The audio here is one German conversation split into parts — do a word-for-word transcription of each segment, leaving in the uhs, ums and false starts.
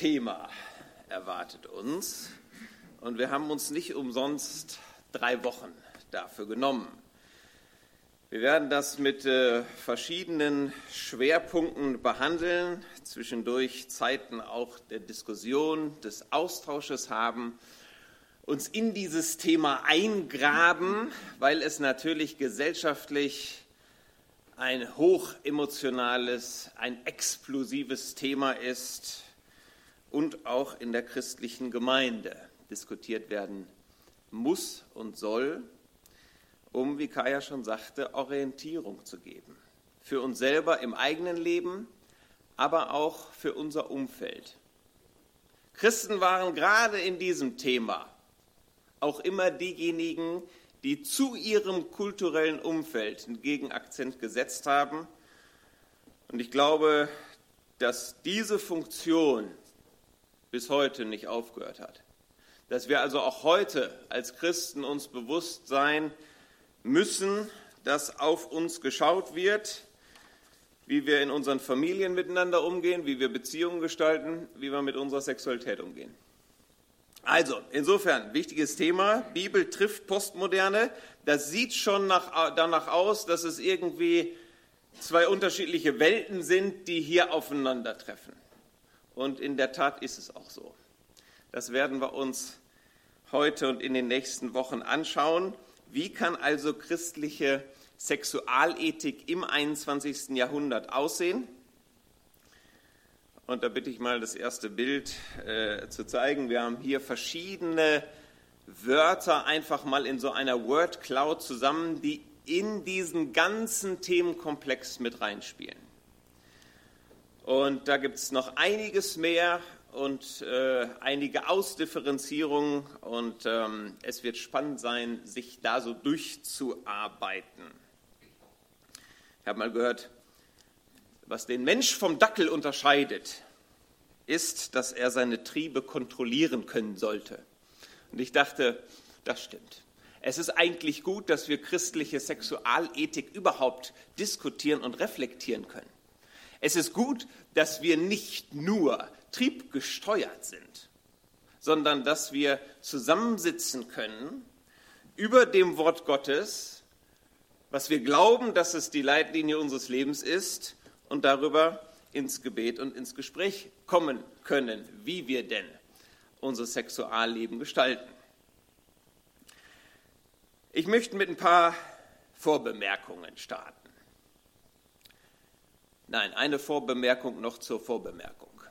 Thema erwartet uns und wir haben uns nicht umsonst drei Wochen dafür genommen. Wir werden das mit äh, verschiedenen Schwerpunkten behandeln, zwischendurch Zeiten auch der Diskussion, des Austausches haben, uns in dieses Thema eingraben, weil es natürlich gesellschaftlich ein hochemotionales, ein explosives Thema ist und auch in der christlichen Gemeinde diskutiert werden muss und soll, um, wie Kaya schon sagte, Orientierung zu geben. Für uns selber im eigenen Leben, aber auch für unser Umfeld. Christen waren gerade in diesem Thema auch immer diejenigen, die zu ihrem kulturellen Umfeld einen Gegenakzent gesetzt haben. Und ich glaube, dass diese Funktion bis heute nicht aufgehört hat. Dass wir also auch heute als Christen uns bewusst sein müssen, dass auf uns geschaut wird, wie wir in unseren Familien miteinander umgehen, wie wir Beziehungen gestalten, wie wir mit unserer Sexualität umgehen. Also, insofern, wichtiges Thema, Bibel trifft Postmoderne. Das sieht schon nach, danach aus, dass es irgendwie zwei unterschiedliche Welten sind, die hier aufeinandertreffen. Und in der Tat ist es auch so. Das werden wir uns heute und in den nächsten Wochen anschauen. Wie kann also christliche Sexualethik im einundzwanzigsten Jahrhundert aussehen? Und da bitte ich mal, das erste Bild äh, zu zeigen. Wir haben hier verschiedene Wörter einfach mal in so einer Word Cloud zusammen, die in diesen ganzen Themenkomplex mit reinspielen. Und da gibt es noch einiges mehr und äh, einige Ausdifferenzierungen. Und ähm, es wird spannend sein, sich da so durchzuarbeiten. Ich habe mal gehört, was den Mensch vom Dackel unterscheidet, ist, dass er seine Triebe kontrollieren können sollte. Und ich dachte, das stimmt. Es ist eigentlich gut, dass wir christliche Sexualethik überhaupt diskutieren und reflektieren können. Es ist gut, dass wir nicht nur triebgesteuert sind, sondern dass wir zusammensitzen können über dem Wort Gottes, was wir glauben, dass es die Leitlinie unseres Lebens ist, und darüber ins Gebet und ins Gespräch kommen können, wie wir denn unser Sexualleben gestalten. Ich möchte mit ein paar Vorbemerkungen starten. Nein, eine Vorbemerkung noch zur Vorbemerkung.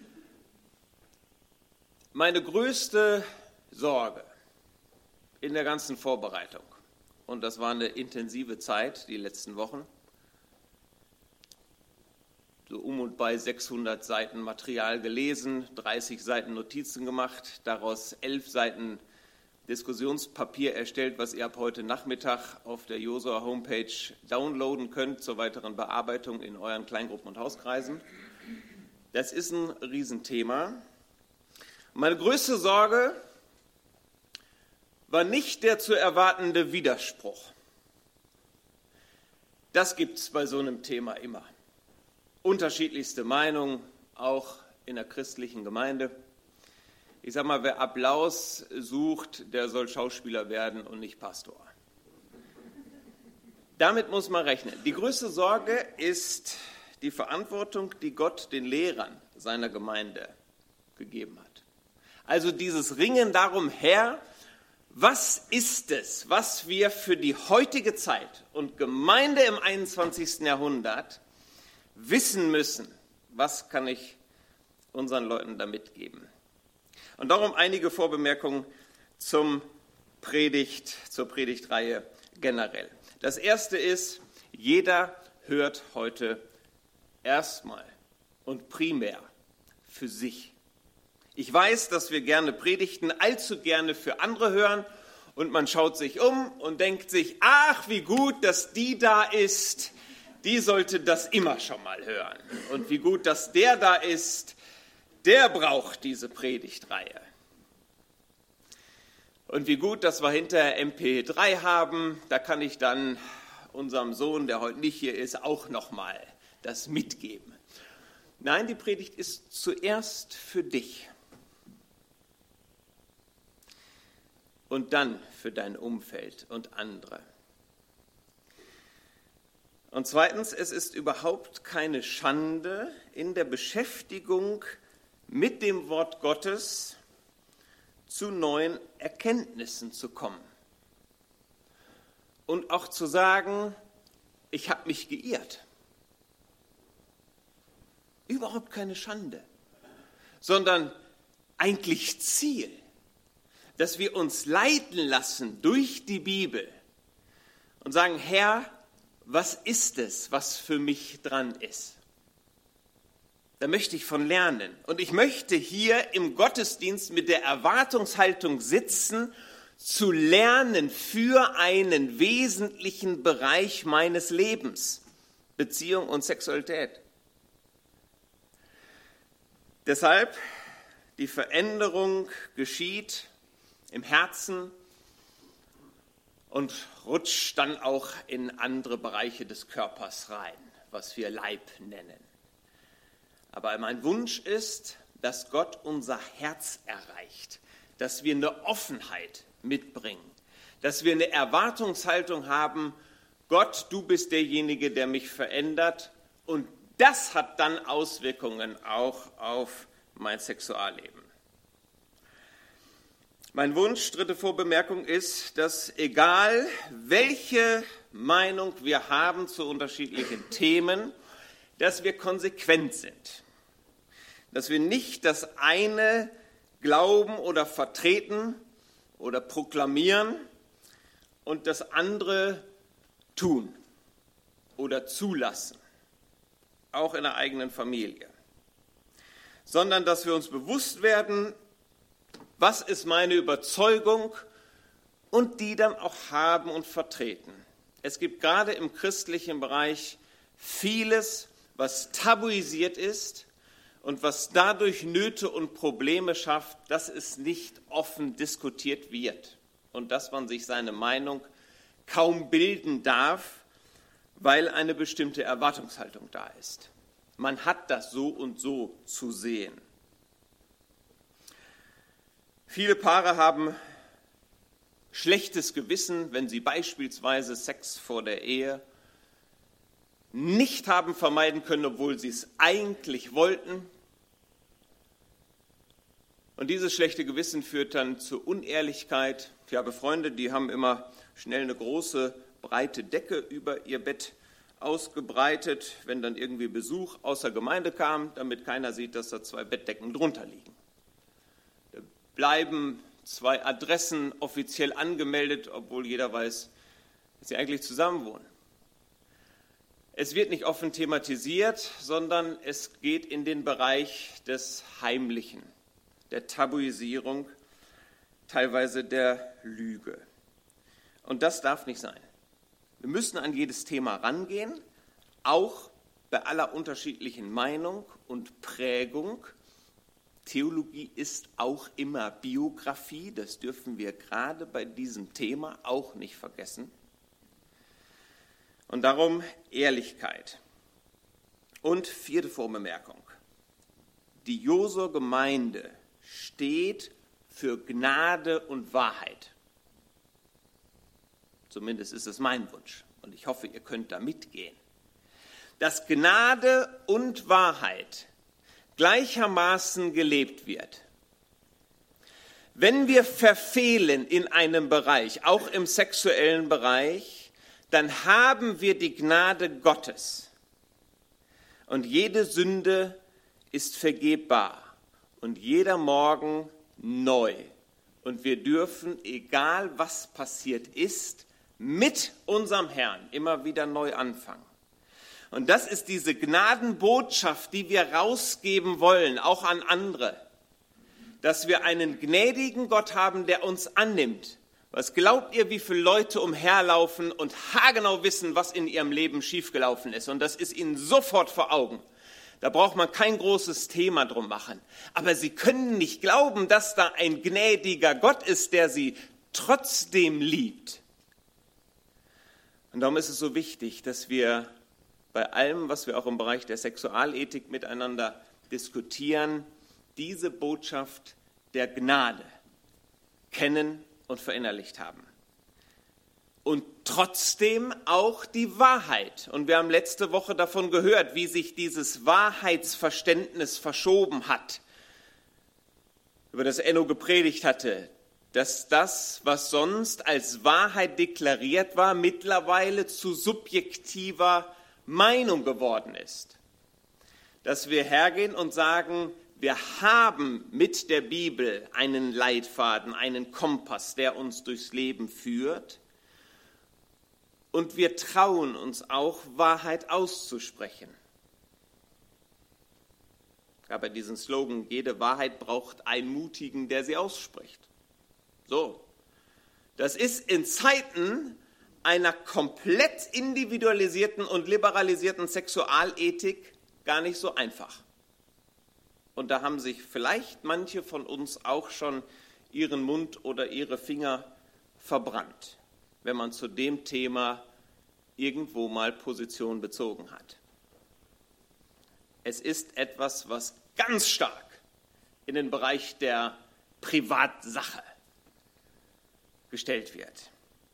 Meine größte Sorge in der ganzen Vorbereitung, und das war eine intensive Zeit, die letzten Wochen, so um und bei sechshundert Seiten Material gelesen, dreißig Seiten Notizen gemacht, daraus elf Seiten Diskussionspapier erstellt, was ihr ab heute Nachmittag auf der Josua Homepage downloaden könnt zur weiteren Bearbeitung in euren Kleingruppen und Hauskreisen. Das ist ein Riesenthema. Meine größte Sorge war nicht der zu erwartende Widerspruch. Das gibt es bei so einem Thema immer. Unterschiedlichste Meinungen, auch in der christlichen Gemeinde. Ich sage mal, wer Applaus sucht, der soll Schauspieler werden und nicht Pastor. Damit muss man rechnen. Die größte Sorge ist die Verantwortung, die Gott den Lehrern seiner Gemeinde gegeben hat. Also dieses Ringen darum, Herr, was ist es, was wir für die heutige Zeit und Gemeinde im einundzwanzigsten Jahrhundert wissen müssen, was kann ich unseren Leuten da mitgeben. Und darum einige Vorbemerkungen zum Predigt, zur Predigtreihe generell. Das erste ist, jeder hört heute erstmal und primär für sich. Ich weiß, dass wir gerne Predigten allzu gerne für andere hören und man schaut sich um und denkt sich, ach, wie gut, dass die da ist, die sollte das immer schon mal hören. Und wie gut, dass der da ist, der braucht diese Predigtreihe. Und wie gut, dass wir hinterher M P drei haben, da kann ich dann unserem Sohn, der heute nicht hier ist, auch nochmal das mitgeben. Nein, die Predigt ist zuerst für dich und dann für dein Umfeld und andere. Und zweitens, es ist überhaupt keine Schande, in der Beschäftigung mit dem Wort Gottes zu neuen Erkenntnissen zu kommen. Und auch zu sagen, ich habe mich geirrt. Überhaupt keine Schande, sondern eigentlich Ziel, dass wir uns leiten lassen durch die Bibel und sagen, Herr, was ist es, was für mich dran ist? Da möchte ich von lernen. Und ich möchte hier im Gottesdienst mit der Erwartungshaltung sitzen, zu lernen für einen wesentlichen Bereich meines Lebens, Beziehung und Sexualität. Deshalb, die Veränderung geschieht im Herzen und rutscht dann auch in andere Bereiche des Körpers rein, was wir Leib nennen. Aber mein Wunsch ist, dass Gott unser Herz erreicht, dass wir eine Offenheit mitbringen, dass wir eine Erwartungshaltung haben, Gott, du bist derjenige, der mich verändert, und das hat dann Auswirkungen auch auf mein Sexualleben. Mein Wunsch, dritte Vorbemerkung, ist, dass egal welche Meinung wir haben zu unterschiedlichen Themen, dass wir konsequent sind. Dass wir nicht das eine glauben oder vertreten oder proklamieren und das andere tun oder zulassen, auch in der eigenen Familie. Sondern dass wir uns bewusst werden, was ist meine Überzeugung, und die dann auch haben und vertreten. Es gibt gerade im christlichen Bereich vieles, was tabuisiert ist und was dadurch Nöte und Probleme schafft, dass es nicht offen diskutiert wird und dass man sich seine Meinung kaum bilden darf, weil eine bestimmte Erwartungshaltung da ist. Man hat das so und so zu sehen. Viele Paare haben schlechtes Gewissen, wenn sie beispielsweise Sex vor der Ehe nicht haben vermeiden können, obwohl sie es eigentlich wollten. Und dieses schlechte Gewissen führt dann zu Unehrlichkeit. Ich habe Freunde, die haben immer schnell eine große, breite Decke über ihr Bett ausgebreitet, wenn dann irgendwie Besuch aus der Gemeinde kam, damit keiner sieht, dass da zwei Bettdecken drunter liegen. Da bleiben zwei Adressen offiziell angemeldet, obwohl jeder weiß, dass sie eigentlich zusammenwohnen. Es wird nicht offen thematisiert, sondern es geht in den Bereich des Heimlichen, der Tabuisierung, teilweise der Lüge. Und das darf nicht sein. Wir müssen an jedes Thema rangehen, auch bei aller unterschiedlichen Meinung und Prägung. Theologie ist auch immer Biografie, das dürfen wir gerade bei diesem Thema auch nicht vergessen. Und darum Ehrlichkeit. Und vierte Vorbemerkung. Die Josua-Gemeinde steht für Gnade und Wahrheit. Zumindest ist es mein Wunsch und ich hoffe, ihr könnt da mitgehen. Dass Gnade und Wahrheit gleichermaßen gelebt wird. Wenn wir verfehlen in einem Bereich, auch im sexuellen Bereich, dann haben wir die Gnade Gottes. Und jede Sünde ist vergebbar und jeder Morgen neu. Und wir dürfen, egal was passiert ist, mit unserem Herrn immer wieder neu anfangen. Und das ist diese Gnadenbotschaft, die wir rausgeben wollen, auch an andere. Dass wir einen gnädigen Gott haben, der uns annimmt. Was glaubt ihr, wie viele Leute umherlaufen und haargenau wissen, was in ihrem Leben schiefgelaufen ist? Und das ist ihnen sofort vor Augen. Da braucht man kein großes Thema drum machen. Aber sie können nicht glauben, dass da ein gnädiger Gott ist, der sie trotzdem liebt. Und darum ist es so wichtig, dass wir bei allem, was wir auch im Bereich der Sexualethik miteinander diskutieren, diese Botschaft der Gnade kennen und verinnerlicht haben. Und trotzdem auch die Wahrheit. Und wir haben letzte Woche davon gehört, wie sich dieses Wahrheitsverständnis verschoben hat, über das Enno gepredigt hatte, dass das, was sonst als Wahrheit deklariert war, mittlerweile zu subjektiver Meinung geworden ist. Dass wir hergehen und sagen, wir haben mit der Bibel einen Leitfaden, einen Kompass, der uns durchs Leben führt. Und wir trauen uns auch, Wahrheit auszusprechen. Es gab ja diesen Slogan, jede Wahrheit braucht einen Mutigen, der sie ausspricht. So, das ist in Zeiten einer komplett individualisierten und liberalisierten Sexualethik gar nicht so einfach. Und da haben sich vielleicht manche von uns auch schon ihren Mund oder ihre Finger verbrannt, wenn man zu dem Thema irgendwo mal Position bezogen hat. Es ist etwas, was ganz stark in den Bereich der Privatsache gestellt wird.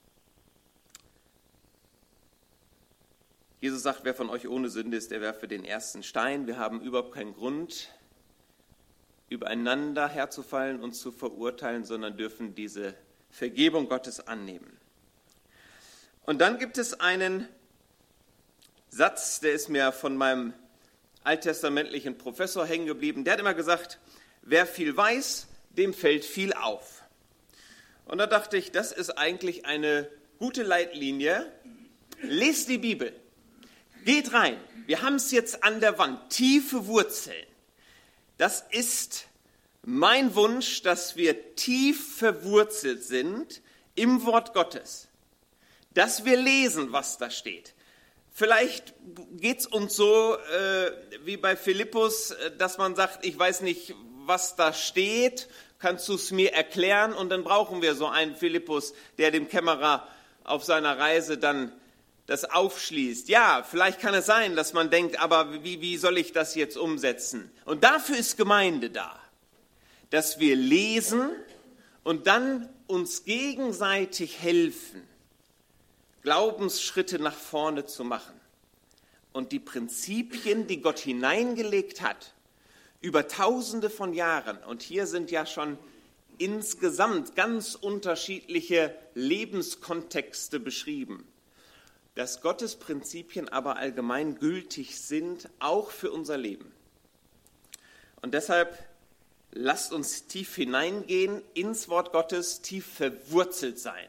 Jesus sagt, wer von euch ohne Sünde ist, der werfe den ersten Stein. Wir haben überhaupt keinen Grund, übereinander herzufallen und zu verurteilen, sondern dürfen diese Vergebung Gottes annehmen. Und dann gibt es einen Satz, der ist mir von meinem alttestamentlichen Professor hängen geblieben. Der hat immer gesagt, wer viel weiß, dem fällt viel auf. Und da dachte ich, das ist eigentlich eine gute Leitlinie. Lest die Bibel. Geht rein. Wir haben es jetzt an der Wand. Tiefe Wurzeln. Das ist mein Wunsch, dass wir tief verwurzelt sind im Wort Gottes. Dass wir lesen, was da steht. Vielleicht geht es uns so äh, wie bei Philippus, dass man sagt, ich weiß nicht, was da steht, kannst du es mir erklären? Und dann brauchen wir so einen Philippus, der dem Kämmerer auf seiner Reise dann das aufschließt. Ja, vielleicht kann es sein, dass man denkt, aber wie, wie soll ich das jetzt umsetzen? Und dafür ist Gemeinde da, dass wir lesen und dann uns gegenseitig helfen, Glaubensschritte nach vorne zu machen und die Prinzipien, die Gott hineingelegt hat, über Tausende von Jahren, und hier sind ja schon insgesamt ganz unterschiedliche Lebenskontexte beschrieben, dass Gottes Prinzipien aber allgemein gültig sind, auch für unser Leben. Und deshalb lasst uns tief hineingehen ins Wort Gottes, tief verwurzelt sein.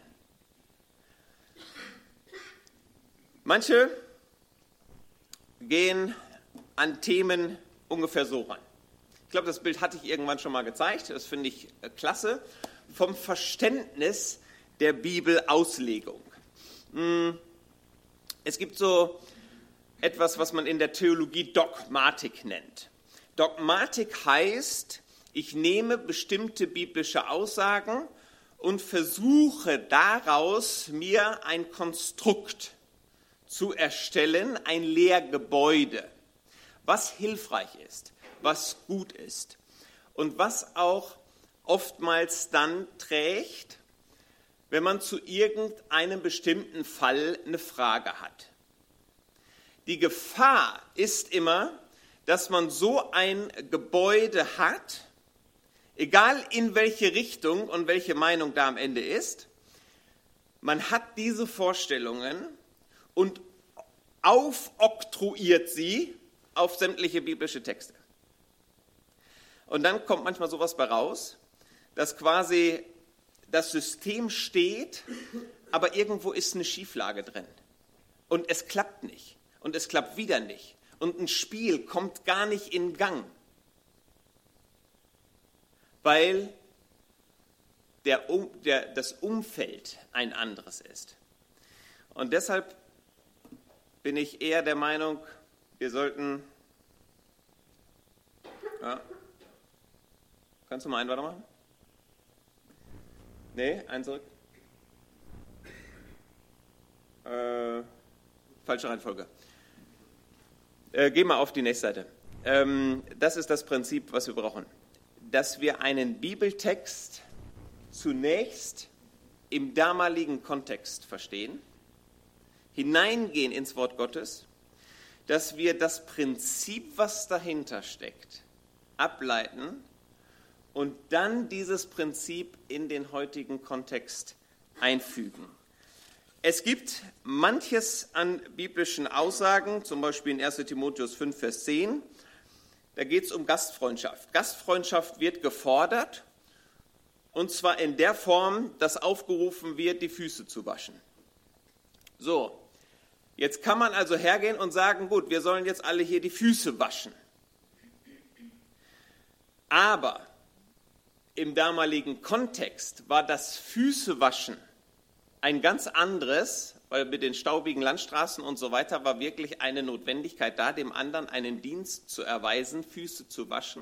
Manche gehen an Themen ungefähr so ran. Ich glaube, das Bild hatte ich irgendwann schon mal gezeigt, das finde ich klasse, vom Verständnis der Bibelauslegung. Es gibt so etwas, was man in der Theologie Dogmatik nennt. Dogmatik heißt, ich nehme bestimmte biblische Aussagen und versuche daraus mir ein Konstrukt zu erstellen, ein Lehrgebäude, was hilfreich ist, was gut ist und was auch oftmals dann trägt, wenn man zu irgendeinem bestimmten Fall eine Frage hat. Die Gefahr ist immer, dass man so ein Gebäude hat, egal in welche Richtung und welche Meinung da am Ende ist, man hat diese Vorstellungen und aufoktroyiert sie auf sämtliche biblische Texte. Und dann kommt manchmal sowas bei raus, dass quasi das System steht, aber irgendwo ist eine Schieflage drin. Und es klappt nicht. Und es klappt wieder nicht. Und ein Spiel kommt gar nicht in Gang. Weil der, der, das Umfeld ein anderes ist. Und deshalb bin ich eher der Meinung, wir sollten... Ja. Kannst du mal einen weitermachen? Nee, einen zurück. Äh, falsche Reihenfolge. Äh, geh mal auf die nächste Seite. Ähm, das ist das Prinzip, was wir brauchen. Dass wir einen Bibeltext zunächst im damaligen Kontext verstehen, hineingehen ins Wort Gottes, dass wir das Prinzip, was dahinter steckt, ableiten und dann dieses Prinzip in den heutigen Kontext einfügen. Es gibt manches an biblischen Aussagen, zum Beispiel in erster Timotheus fünf, Vers zehn, da geht es um Gastfreundschaft. Gastfreundschaft wird gefordert, und zwar in der Form, dass aufgerufen wird, die Füße zu waschen. So, jetzt kann man also hergehen und sagen, gut, wir sollen jetzt alle hier die Füße waschen. Aber im damaligen Kontext war das Füßewaschen ein ganz anderes, weil mit den staubigen Landstraßen und so weiter war wirklich eine Notwendigkeit da, dem anderen einen Dienst zu erweisen, Füße zu waschen,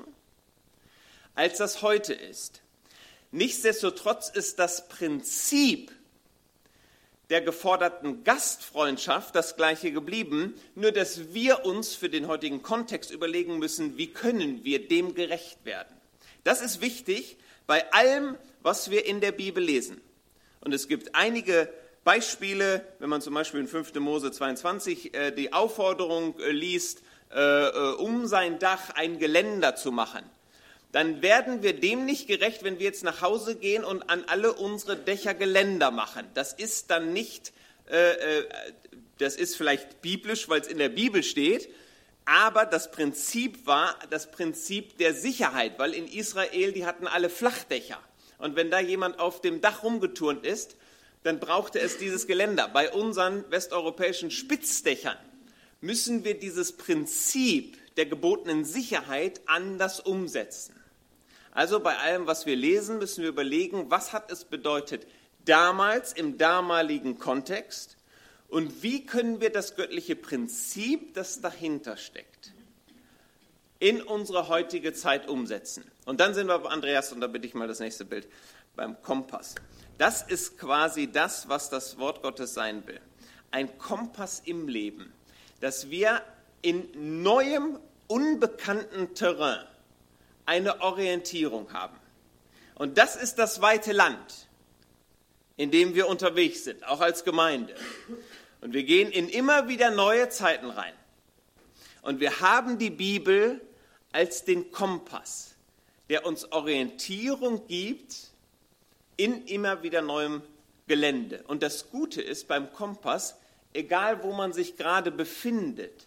als das heute ist. Nichtsdestotrotz ist das Prinzip der geforderten Gastfreundschaft das gleiche geblieben, nur dass wir uns für den heutigen Kontext überlegen müssen, wie können wir dem gerecht werden. Das ist wichtig bei allem, was wir in der Bibel lesen. Und es gibt einige Beispiele, wenn man zum Beispiel in fünfter Mose zweiundzwanzig äh, die Aufforderung äh, liest, äh, um sein Dach ein Geländer zu machen, dann werden wir dem nicht gerecht, wenn wir jetzt nach Hause gehen und an alle unsere Dächer Geländer machen. Das ist dann nicht, äh, das ist vielleicht biblisch, weil es in der Bibel steht, aber das Prinzip war das Prinzip der Sicherheit, weil in Israel, die hatten alle Flachdächer. Und wenn da jemand auf dem Dach rumgeturnt ist, dann brauchte es dieses Geländer. Bei unseren westeuropäischen Spitzdächern müssen wir dieses Prinzip der gebotenen Sicherheit anders umsetzen. Also bei allem, was wir lesen, müssen wir überlegen, was hat es bedeutet damals im damaligen Kontext und wie können wir das göttliche Prinzip, das dahinter steckt, in unsere heutige Zeit umsetzen. Und dann sind wir bei Andreas, und da bitte ich mal das nächste Bild, beim Kompass. Das ist quasi das, was das Wort Gottes sein will. Ein Kompass im Leben, dass wir in neuem, unbekannten Terrain eine Orientierung haben. Und das ist das weite Land, in dem wir unterwegs sind, auch als Gemeinde. Und wir gehen in immer wieder neue Zeiten rein. Und wir haben die Bibel als den Kompass, der uns Orientierung gibt in immer wieder neuem Gelände. Und das Gute ist beim Kompass, egal wo man sich gerade befindet,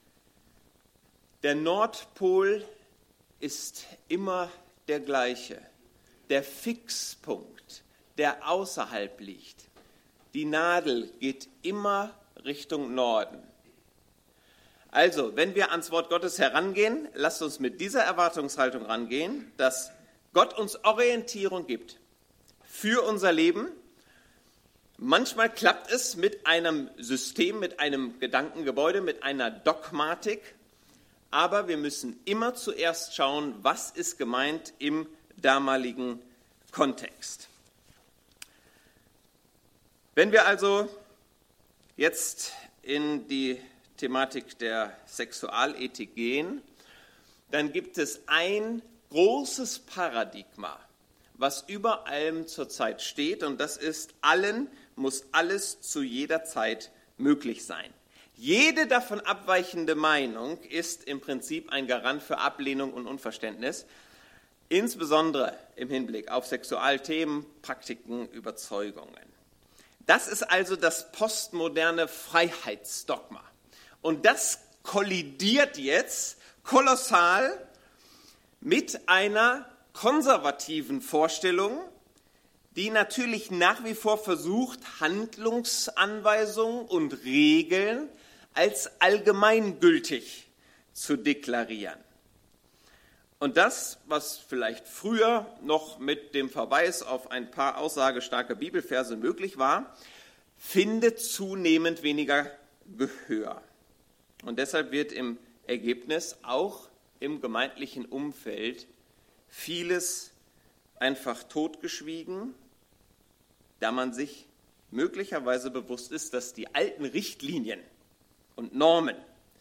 der Nordpol ist immer der gleiche, der Fixpunkt, der außerhalb liegt. Die Nadel geht immer Richtung Norden. Also, wenn wir ans Wort Gottes herangehen, lasst uns mit dieser Erwartungshaltung rangehen, dass Gott uns Orientierung gibt für unser Leben. Manchmal klappt es mit einem System, mit einem Gedankengebäude, mit einer Dogmatik, aber wir müssen immer zuerst schauen, was ist gemeint im damaligen Kontext. Wenn wir also jetzt in die Thematik der Sexualethik gehen, dann gibt es ein großes Paradigma, was über allem zurzeit steht, und das ist, allen muss alles zu jeder Zeit möglich sein. Jede davon abweichende Meinung ist im Prinzip ein Garant für Ablehnung und Unverständnis, insbesondere im Hinblick auf Sexualthemen, Praktiken, Überzeugungen. Das ist also das postmoderne Freiheitsdogma. Und das kollidiert jetzt kolossal mit einer konservativen Vorstellung, die natürlich nach wie vor versucht, Handlungsanweisungen und Regeln als allgemeingültig zu deklarieren. Und das, was vielleicht früher noch mit dem Verweis auf ein paar aussagestarke Bibelverse möglich war, findet zunehmend weniger Gehör. Und deshalb wird im Ergebnis auch im gemeindlichen Umfeld vieles einfach totgeschwiegen, da man sich möglicherweise bewusst ist, dass die alten Richtlinien und Normen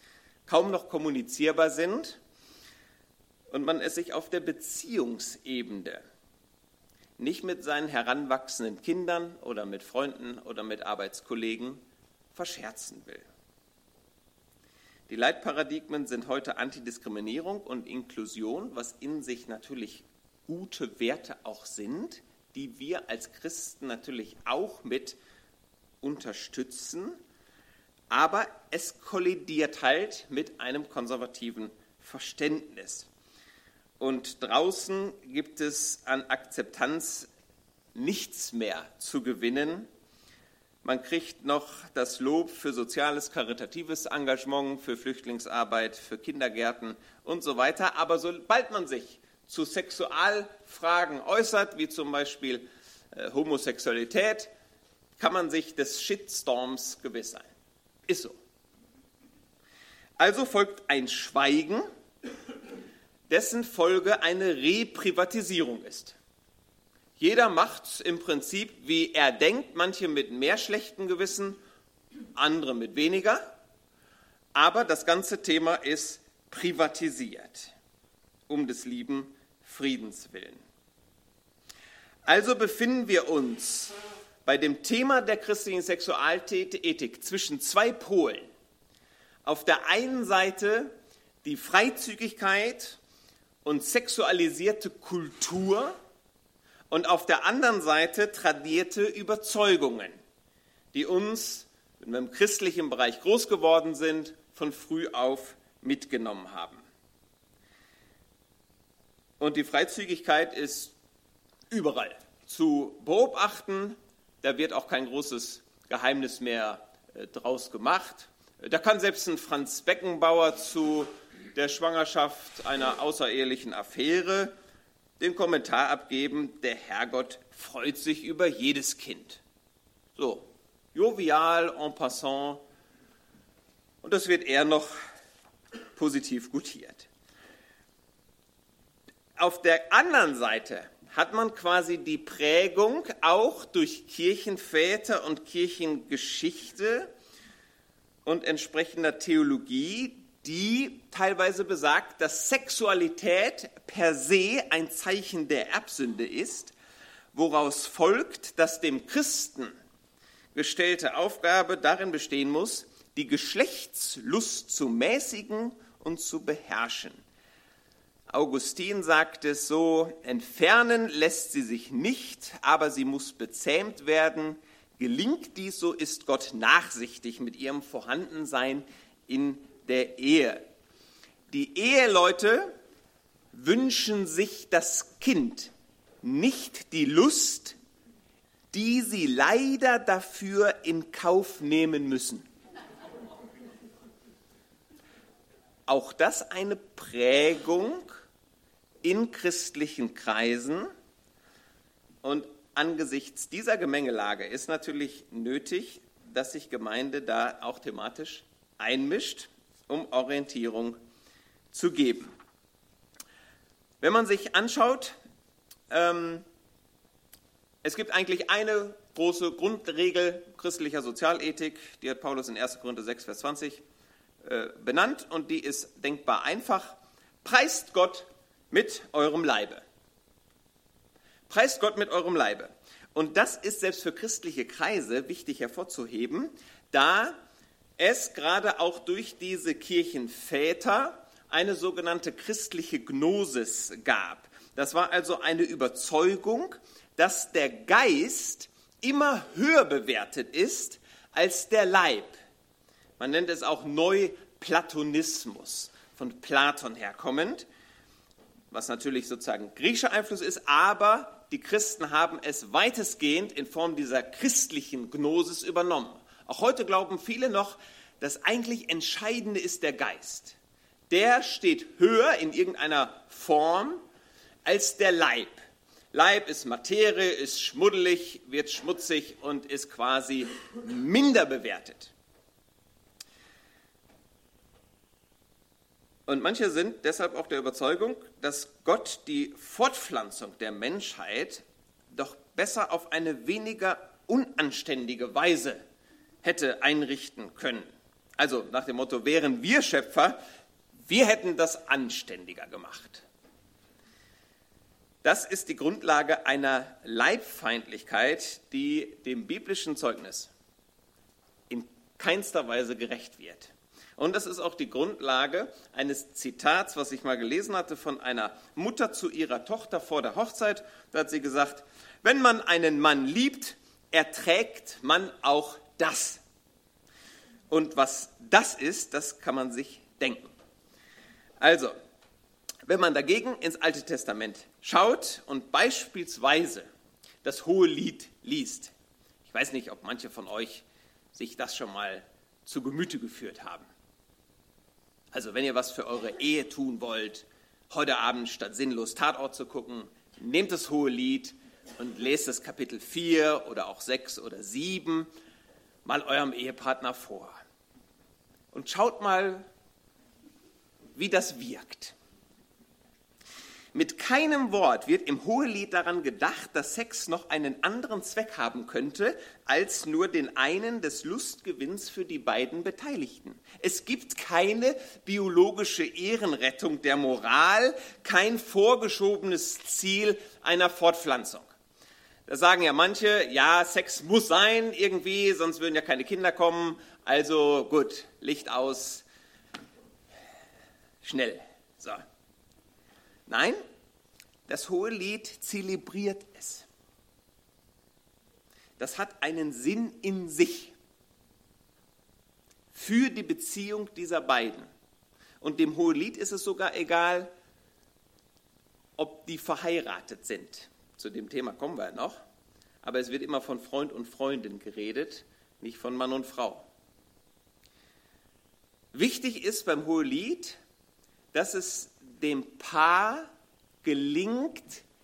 kaum noch kommunizierbar sind und man es sich auf der Beziehungsebene nicht mit seinen heranwachsenden Kindern oder mit Freunden oder mit Arbeitskollegen verscherzen will. Die Leitparadigmen sind heute Antidiskriminierung und Inklusion, was in sich natürlich gute Werte auch sind, die wir als Christen natürlich auch mit unterstützen, aber es kollidiert halt mit einem konservativen Verständnis. Und draußen gibt es an Akzeptanz nichts mehr zu gewinnen. Man kriegt noch das Lob für soziales, karitatives Engagement, für Flüchtlingsarbeit, für Kindergärten und so weiter. Aber sobald man sich zu Sexualfragen äußert, wie zum Beispiel äh, Homosexualität, kann man sich des Shitstorms gewiss sein. Ist so. Also folgt ein Schweigen, dessen Folge eine Reprivatisierung ist. Jeder macht im Prinzip, wie er denkt, manche mit mehr schlechten Gewissen, andere mit weniger, aber das ganze Thema ist privatisiert, um des lieben Friedens willen. Also befinden wir uns bei dem Thema der christlichen Sexualethik zwischen zwei Polen. Auf der einen Seite die Freizügigkeit und sexualisierte Kultur und auf der anderen Seite tradierte Überzeugungen, die uns, wenn wir im christlichen Bereich groß geworden sind, von früh auf mitgenommen haben. Und die Freizügigkeit ist überall zu beobachten. Da wird auch kein großes Geheimnis mehr äh, draus gemacht. Da kann selbst ein Franz Beckenbauer zu der Schwangerschaft einer außerehelichen Affäre den Kommentar abgeben, der Herrgott freut sich über jedes Kind. So, jovial, en passant. Und das wird eher noch positiv gutiert. Auf der anderen Seite hat man quasi die Prägung auch durch Kirchenväter und Kirchengeschichte und entsprechender Theologie, die teilweise besagt, dass Sexualität per se ein Zeichen der Erbsünde ist, woraus folgt, dass dem Christen gestellte Aufgabe darin bestehen muss, die Geschlechtslust zu mäßigen und zu beherrschen. Augustin sagt es so: Entfernen lässt sie sich nicht, aber sie muss bezähmt werden. Gelingt dies, so ist Gott nachsichtig mit ihrem Vorhandensein in der Ehe. Die Eheleute wünschen sich das Kind, nicht die Lust, die sie leider dafür in Kauf nehmen müssen. Auch das eine Prägung in christlichen Kreisen. Und angesichts dieser Gemengelage ist natürlich nötig, dass sich Gemeinde da auch thematisch einmischt, um Orientierung zu geben. Wenn man sich anschaut, ähm, es gibt eigentlich eine große Grundregel christlicher Sozialethik, die hat Paulus in erster Korinther sechs, Vers zwanzig äh, benannt, und die ist denkbar einfach: Preist Gott mit eurem Leibe. Preist Gott mit eurem Leibe. Und das ist selbst für christliche Kreise wichtig hervorzuheben, da es gerade auch durch diese Kirchenväter eine sogenannte christliche Gnosis gab. Das war also eine Überzeugung, dass der Geist immer höher bewertet ist als der Leib. Man nennt es auch Neuplatonismus, von Platon herkommend, was natürlich sozusagen griechischer Einfluss ist, aber die Christen haben es weitestgehend in Form dieser christlichen Gnosis übernommen. Auch heute glauben viele noch, das eigentlich Entscheidende ist der Geist. Der steht höher in irgendeiner Form als der Leib. Leib ist Materie, ist schmuddelig, wird schmutzig und ist quasi minder bewertet. Und manche sind deshalb auch der Überzeugung, dass Gott die Fortpflanzung der Menschheit doch besser auf eine weniger unanständige Weise hätte einrichten können. Also nach dem Motto, wären wir Schöpfer, wir hätten das anständiger gemacht. Das ist die Grundlage einer Leibfeindlichkeit, die dem biblischen Zeugnis in keinster Weise gerecht wird. Und das ist auch die Grundlage eines Zitats, was ich mal gelesen hatte von einer Mutter zu ihrer Tochter vor der Hochzeit. Da hat sie gesagt, wenn man einen Mann liebt, erträgt man auch das. Und was das ist, das kann man sich denken. Also, wenn man dagegen ins Alte Testament schaut und beispielsweise das Hohelied liest, ich weiß nicht, ob manche von euch sich das schon mal zu Gemüte geführt haben. Also wenn ihr was für eure Ehe tun wollt, heute Abend statt sinnlos Tatort zu gucken, nehmt das Hohelied und lest das Kapitel vier oder auch sechs oder sieben mal eurem Ehepartner vor. Und schaut mal, wie das wirkt. Mit keinem Wort wird im Hohelied daran gedacht, dass Sex noch einen anderen Zweck haben könnte, als nur den einen des Lustgewinns für die beiden Beteiligten. Es gibt keine biologische Ehrenrettung der Moral, kein vorgeschobenes Ziel einer Fortpflanzung. Da sagen ja manche, ja, Sex muss sein irgendwie, sonst würden ja keine Kinder kommen. Also gut, Licht aus, schnell. So. Nein, das Hohelied zelebriert es. Das hat einen Sinn in sich für die Beziehung dieser beiden. Und dem Hohelied ist es sogar egal, ob die verheiratet sind. Zu dem Thema kommen wir noch. Aber es wird immer von Freund und Freundin geredet, nicht von Mann und Frau. Wichtig ist beim Hohelied, dass es dem Paar gelingt,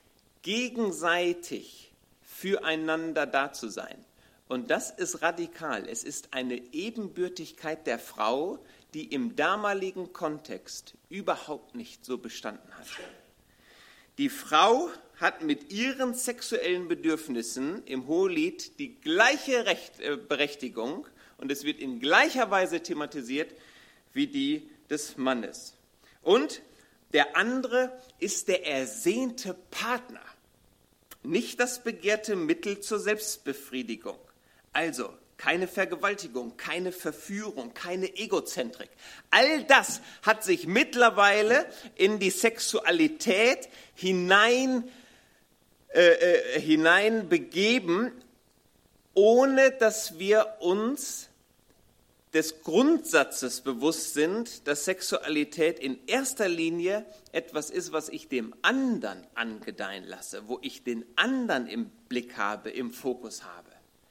gegenseitig füreinander da zu sein. Und das ist radikal. Es ist eine Ebenbürtigkeit der Frau, die im damaligen Kontext überhaupt nicht so bestanden hat. Die Frau hat mit ihren sexuellen Bedürfnissen im Hohelied die gleiche Recht, äh, Berechtigung und es wird in gleicher Weise thematisiert wie die des Mannes. Und der andere ist der ersehnte Partner, nicht das begehrte Mittel zur Selbstbefriedigung. Also keine Vergewaltigung, keine Verführung, keine Egozentrik. All das hat sich mittlerweile in die Sexualität hinein, äh, äh, hineinbegeben, ohne dass wir uns des Grundsatzes bewusst sind, dass Sexualität in erster Linie etwas ist, was ich dem anderen angedeihen lasse, wo ich den anderen im Blick habe, im Fokus habe.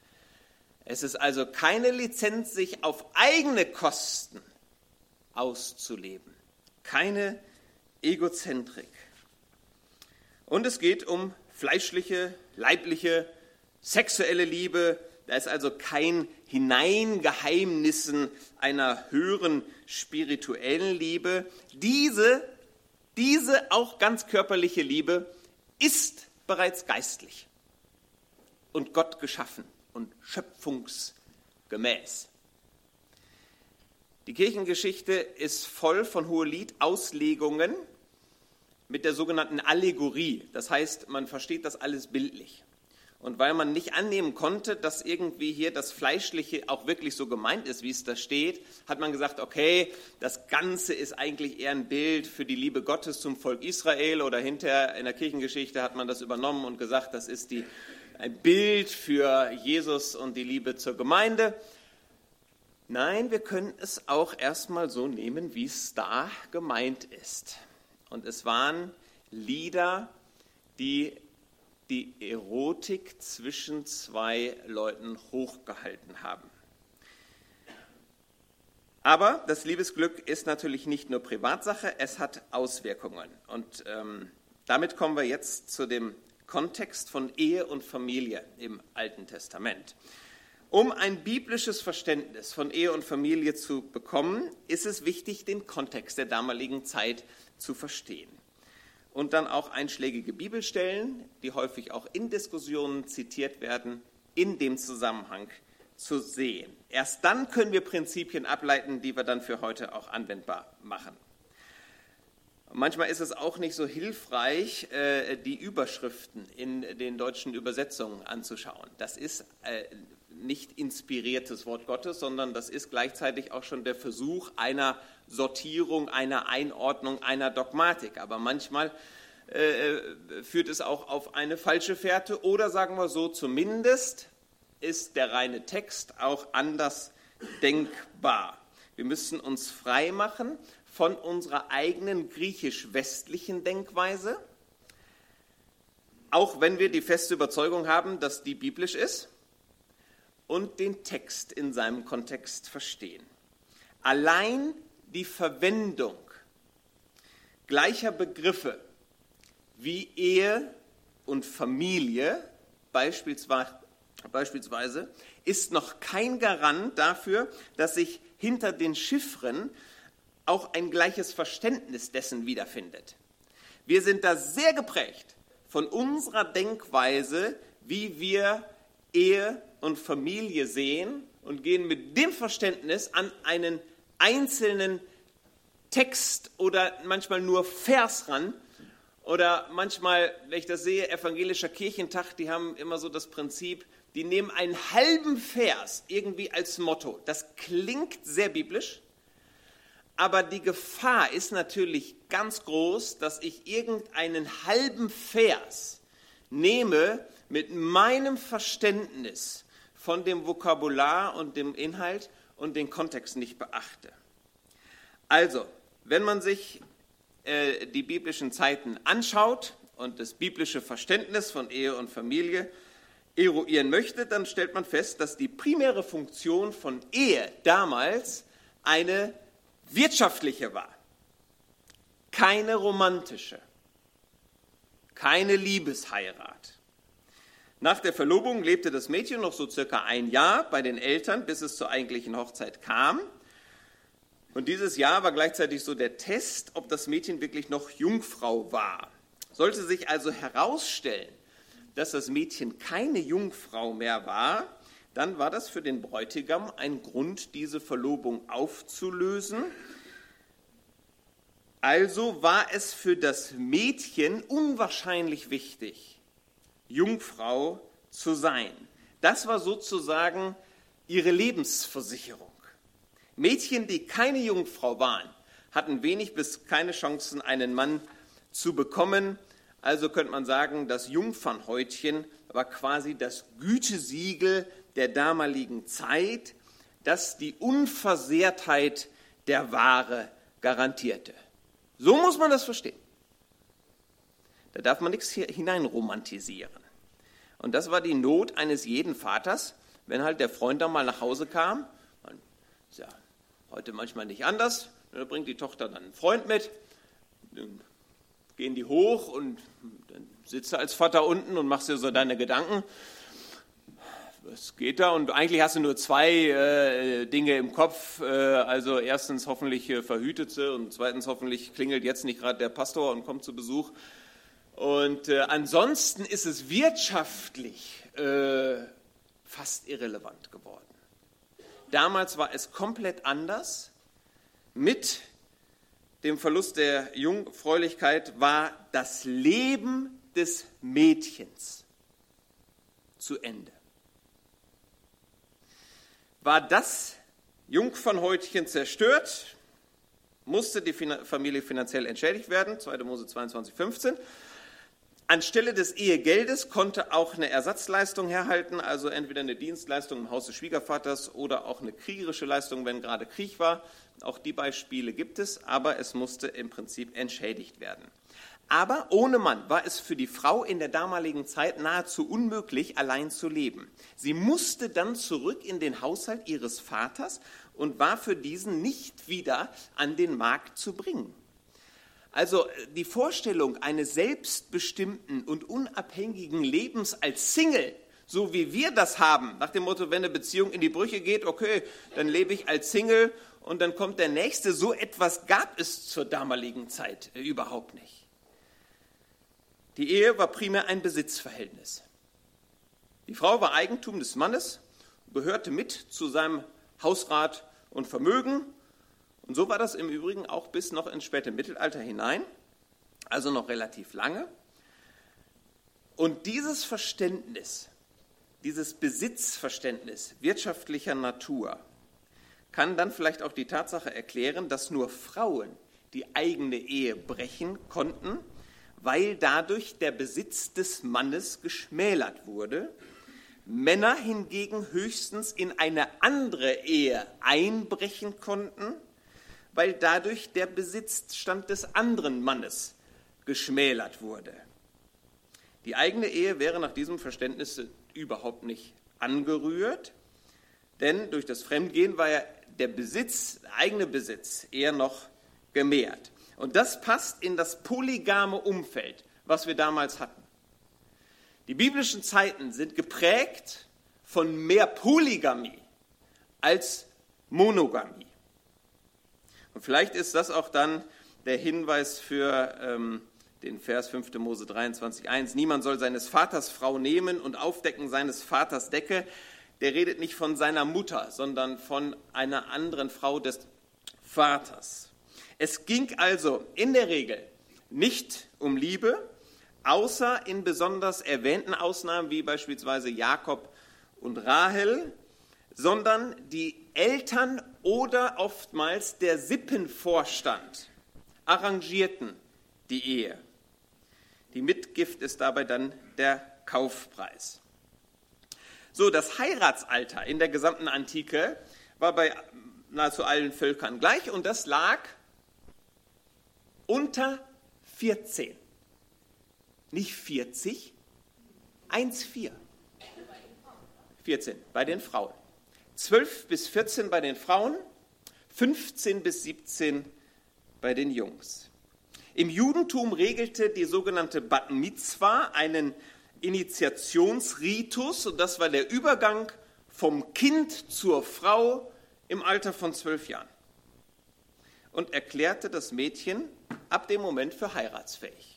Es ist also keine Lizenz, sich auf eigene Kosten auszuleben, keine Egozentrik. Und es geht um fleischliche, leibliche, sexuelle Liebe. Da ist also kein Hineingeheimnissen einer höheren spirituellen Liebe. Diese, diese auch ganz körperliche Liebe ist bereits geistlich und Gott geschaffen und schöpfungsgemäß. Die Kirchengeschichte ist voll von Hohelied-Auslegungen mit der sogenannten Allegorie. Das heißt, man versteht das alles bildlich. Und weil man nicht annehmen konnte, dass irgendwie hier das Fleischliche auch wirklich so gemeint ist, wie es da steht, hat man gesagt, okay, das Ganze ist eigentlich eher ein Bild für die Liebe Gottes zum Volk Israel, oder hinterher in der Kirchengeschichte hat man das übernommen und gesagt, das ist die, ein Bild für Jesus und die Liebe zur Gemeinde. Nein, wir können es auch erstmal so nehmen, wie es da gemeint ist. Und es waren Lieder, die die Erotik zwischen zwei Leuten hochgehalten haben. Aber das Liebesglück ist natürlich nicht nur Privatsache, es hat Auswirkungen. Und ähm, damit kommen wir jetzt zu dem Kontext von Ehe und Familie im Alten Testament. Um ein biblisches Verständnis von Ehe und Familie zu bekommen, ist es wichtig, den Kontext der damaligen Zeit zu verstehen. Und dann auch einschlägige Bibelstellen, die häufig auch in Diskussionen zitiert werden, in dem Zusammenhang zu sehen. Erst dann können wir Prinzipien ableiten, die wir dann für heute auch anwendbar machen. Manchmal ist es auch nicht so hilfreich, die Überschriften in den deutschen Übersetzungen anzuschauen. Das ist nicht inspiriertes Wort Gottes, sondern das ist gleichzeitig auch schon der Versuch einer Sortierung, einer Einordnung, einer Dogmatik. Aber manchmal führt es auch auf eine falsche Fährte oder sagen wir so, zumindest ist der reine Text auch anders denkbar. Wir müssen uns frei machen von unserer eigenen griechisch-westlichen Denkweise, auch wenn wir die feste Überzeugung haben, dass die biblisch ist, und den Text in seinem Kontext verstehen. Allein die Verwendung gleicher Begriffe wie Ehe und Familie beispielsweise, beispielsweise ist noch kein Garant dafür, dass sich hinter den Chiffren auch ein gleiches Verständnis dessen wiederfindet. Wir sind da sehr geprägt von unserer Denkweise, wie wir Ehe und Familie sehen und gehen mit dem Verständnis an einen einzelnen Text oder manchmal nur Vers ran. Oder manchmal, wenn ich das sehe, evangelischer Kirchentag, die haben immer so das Prinzip, die nehmen einen halben Vers irgendwie als Motto. Das klingt sehr biblisch, aber die Gefahr ist natürlich ganz groß, dass ich irgendeinen halben Vers nehme mit meinem Verständnis von dem Vokabular und dem Inhalt und den Kontext nicht beachte. Also, wenn man sich äh, die biblischen Zeiten anschaut und das biblische Verständnis von Ehe und Familie eruieren möchte, dann stellt man fest, dass die primäre Funktion von Ehe damals eine wirtschaftliche war, keine romantische, keine Liebesheirat. Nach der Verlobung lebte das Mädchen noch so circa ein Jahr bei den Eltern, bis es zur eigentlichen Hochzeit kam. Und dieses Jahr war gleichzeitig so der Test, ob das Mädchen wirklich noch Jungfrau war. Sollte sich also herausstellen, dass das Mädchen keine Jungfrau mehr war, dann war das für den Bräutigam ein Grund, diese Verlobung aufzulösen. Also war es für das Mädchen unwahrscheinlich wichtig, Jungfrau zu sein. Das war sozusagen ihre Lebensversicherung. Mädchen, die keine Jungfrau waren, hatten wenig bis keine Chancen, einen Mann zu bekommen. Also könnte man sagen, das Jungfernhäutchen war quasi das Gütesiegel der damaligen Zeit, das die Unversehrtheit der Ware garantierte. So muss man das verstehen. Da darf man nichts hineinromantisieren. Und das war die Not eines jeden Vaters, wenn halt der Freund dann mal nach Hause kam. Ist ja heute manchmal nicht anders. Da bringt die Tochter dann einen Freund mit. Dann gehen die hoch und dann sitzt du als Vater unten und machst dir so deine Gedanken. Was geht da? Und eigentlich hast du nur zwei äh, Dinge im Kopf. Äh, also erstens hoffentlich äh, verhütet sie und zweitens hoffentlich klingelt jetzt nicht gerade der Pastor und kommt zu Besuch. Und äh, ansonsten ist es wirtschaftlich äh, fast irrelevant geworden. Damals war es komplett anders. Mit dem Verlust der Jungfräulichkeit war das Leben des Mädchens zu Ende. War das Jungfernhäutchen zerstört, musste die Familie finanziell entschädigt werden, zweiter Mose zweiundzwanzig, fünfzehn. Anstelle des Ehegeldes konnte auch eine Ersatzleistung herhalten, also entweder eine Dienstleistung im Haus des Schwiegervaters oder auch eine kriegerische Leistung, wenn gerade Krieg war. Auch die Beispiele gibt es, aber es musste im Prinzip entschädigt werden. Aber ohne Mann war es für die Frau in der damaligen Zeit nahezu unmöglich, allein zu leben. Sie musste dann zurück in den Haushalt ihres Vaters und war für diesen nicht wieder an den Markt zu bringen. Also die Vorstellung eines selbstbestimmten und unabhängigen Lebens als Single, so wie wir das haben, nach dem Motto, wenn eine Beziehung in die Brüche geht, okay, dann lebe ich als Single und dann kommt der Nächste. So etwas gab es zur damaligen Zeit überhaupt nicht. Die Ehe war primär ein Besitzverhältnis. Die Frau war Eigentum des Mannes, gehörte mit zu seinem Hausrat und Vermögen. Und so war das im Übrigen auch bis noch ins späte Mittelalter hinein, also noch relativ lange. Und dieses Verständnis, dieses Besitzverständnis wirtschaftlicher Natur kann dann vielleicht auch die Tatsache erklären, dass nur Frauen die eigene Ehe brechen konnten, weil dadurch der Besitz des Mannes geschmälert wurde. Männer hingegen höchstens in eine andere Ehe einbrechen konnten, weil dadurch der Besitzstand des anderen Mannes geschmälert wurde. Die eigene Ehe wäre nach diesem Verständnis überhaupt nicht angerührt, denn durch das Fremdgehen war ja der Besitz, der eigene Besitz, eher noch gemehrt. Und das passt in das polygame Umfeld, was wir damals hatten. Die biblischen Zeiten sind geprägt von mehr Polygamie als Monogamie. Und vielleicht ist das auch dann der Hinweis für ähm, den Vers fünfte Mose dreiundzwanzig eins. Niemand soll seines Vaters Frau nehmen und aufdecken seines Vaters Decke. Der redet nicht von seiner Mutter, sondern von einer anderen Frau des Vaters. Es ging also in der Regel nicht um Liebe, außer in besonders erwähnten Ausnahmen wie beispielsweise Jakob und Rahel, sondern die Eltern oder oftmals der Sippenvorstand arrangierten die Ehe. Die Mitgift ist dabei dann der Kaufpreis. So, das Heiratsalter in der gesamten Antike war bei nahezu allen Völkern gleich und das lag unter vierzehn. Nicht vierzig, eins Komma vier. vierzehn bei den Frauen. zwölf bis vierzehn bei den Frauen, fünfzehn bis siebzehn bei den Jungs. Im Judentum regelte die sogenannte Bat Mitzwa einen Initiationsritus, und das war der Übergang vom Kind zur Frau im Alter von zwölf Jahren. Und erklärte das Mädchen ab dem Moment für heiratsfähig.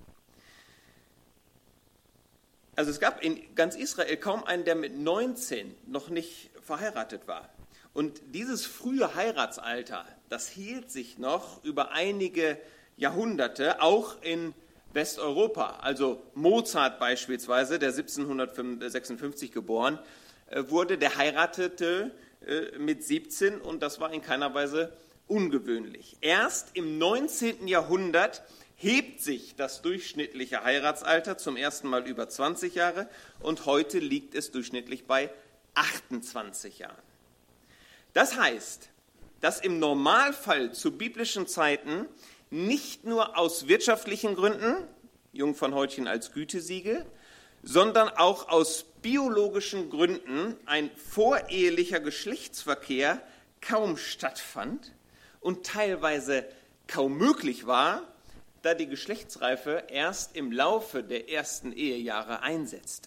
Also es gab in ganz Israel kaum einen, der mit neunzehn noch nicht verheiratet war. Und dieses frühe Heiratsalter, das hielt sich noch über einige Jahrhunderte, auch in Westeuropa. Also Mozart beispielsweise, der siebzehnhundertsechsundfünfzig geboren wurde, der heiratete mit siebzehn und das war in keiner Weise ungewöhnlich. Erst im neunzehnten Jahrhundert hebt sich das durchschnittliche Heiratsalter zum ersten Mal über zwanzig Jahre und heute liegt es durchschnittlich bei achtundzwanzig Jahren. Das heißt, dass im Normalfall zu biblischen Zeiten nicht nur aus wirtschaftlichen Gründen, Jungfernhäutchen als Gütesiegel, sondern auch aus biologischen Gründen ein vorehelicher Geschlechtsverkehr kaum stattfand und teilweise kaum möglich war, da die Geschlechtsreife erst im Laufe der ersten Ehejahre einsetzte.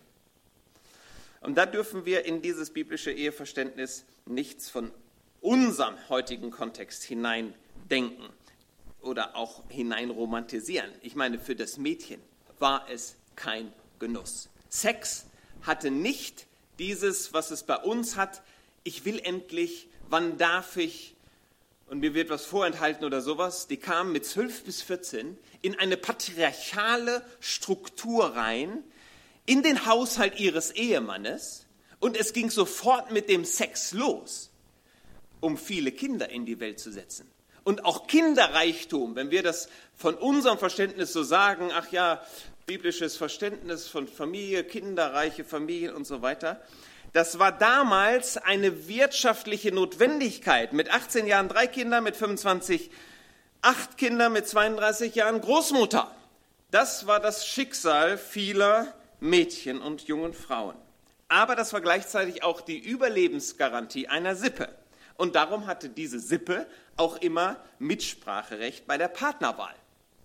Und da dürfen wir in dieses biblische Eheverständnis nichts von unserem heutigen Kontext hineindenken oder auch hineinromantisieren. Ich meine, für das Mädchen war es kein Genuss. Sex hatte nicht dieses, was es bei uns hat, ich will endlich, wann darf ich, und mir wird was vorenthalten oder sowas. Die kamen mit zwölf bis vierzehn in eine patriarchale Struktur rein, in den Haushalt ihres Ehemannes, und es ging sofort mit dem Sex los, um viele Kinder in die Welt zu setzen. Und auch Kinderreichtum, wenn wir das von unserem Verständnis so sagen, ach ja, biblisches Verständnis von Familie, kinderreiche Familien und so weiter, das war damals eine wirtschaftliche Notwendigkeit. Mit achtzehn Jahren drei Kinder, mit fünfundzwanzig acht Kinder, mit zweiunddreißig Jahren Großmutter. Das war das Schicksal vieler Mädchen und jungen Frauen. Aber das war gleichzeitig auch die Überlebensgarantie einer Sippe. Und darum hatte diese Sippe auch immer Mitspracherecht bei der Partnerwahl.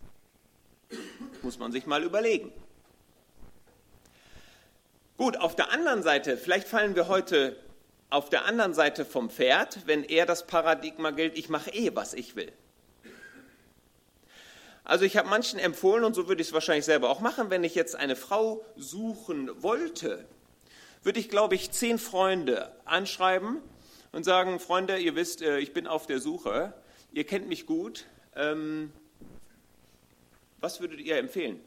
Muss man sich mal überlegen. Gut, auf der anderen Seite, vielleicht fallen wir heute auf der anderen Seite vom Pferd, wenn eher das Paradigma gilt, ich mache eh, was ich will. Also ich habe manchen empfohlen, und so würde ich es wahrscheinlich selber auch machen, wenn ich jetzt eine Frau suchen wollte, würde ich, glaube ich, zehn Freunde anschreiben und sagen, Freunde, ihr wisst, ich bin auf der Suche, ihr kennt mich gut, ähm, was würdet ihr empfehlen?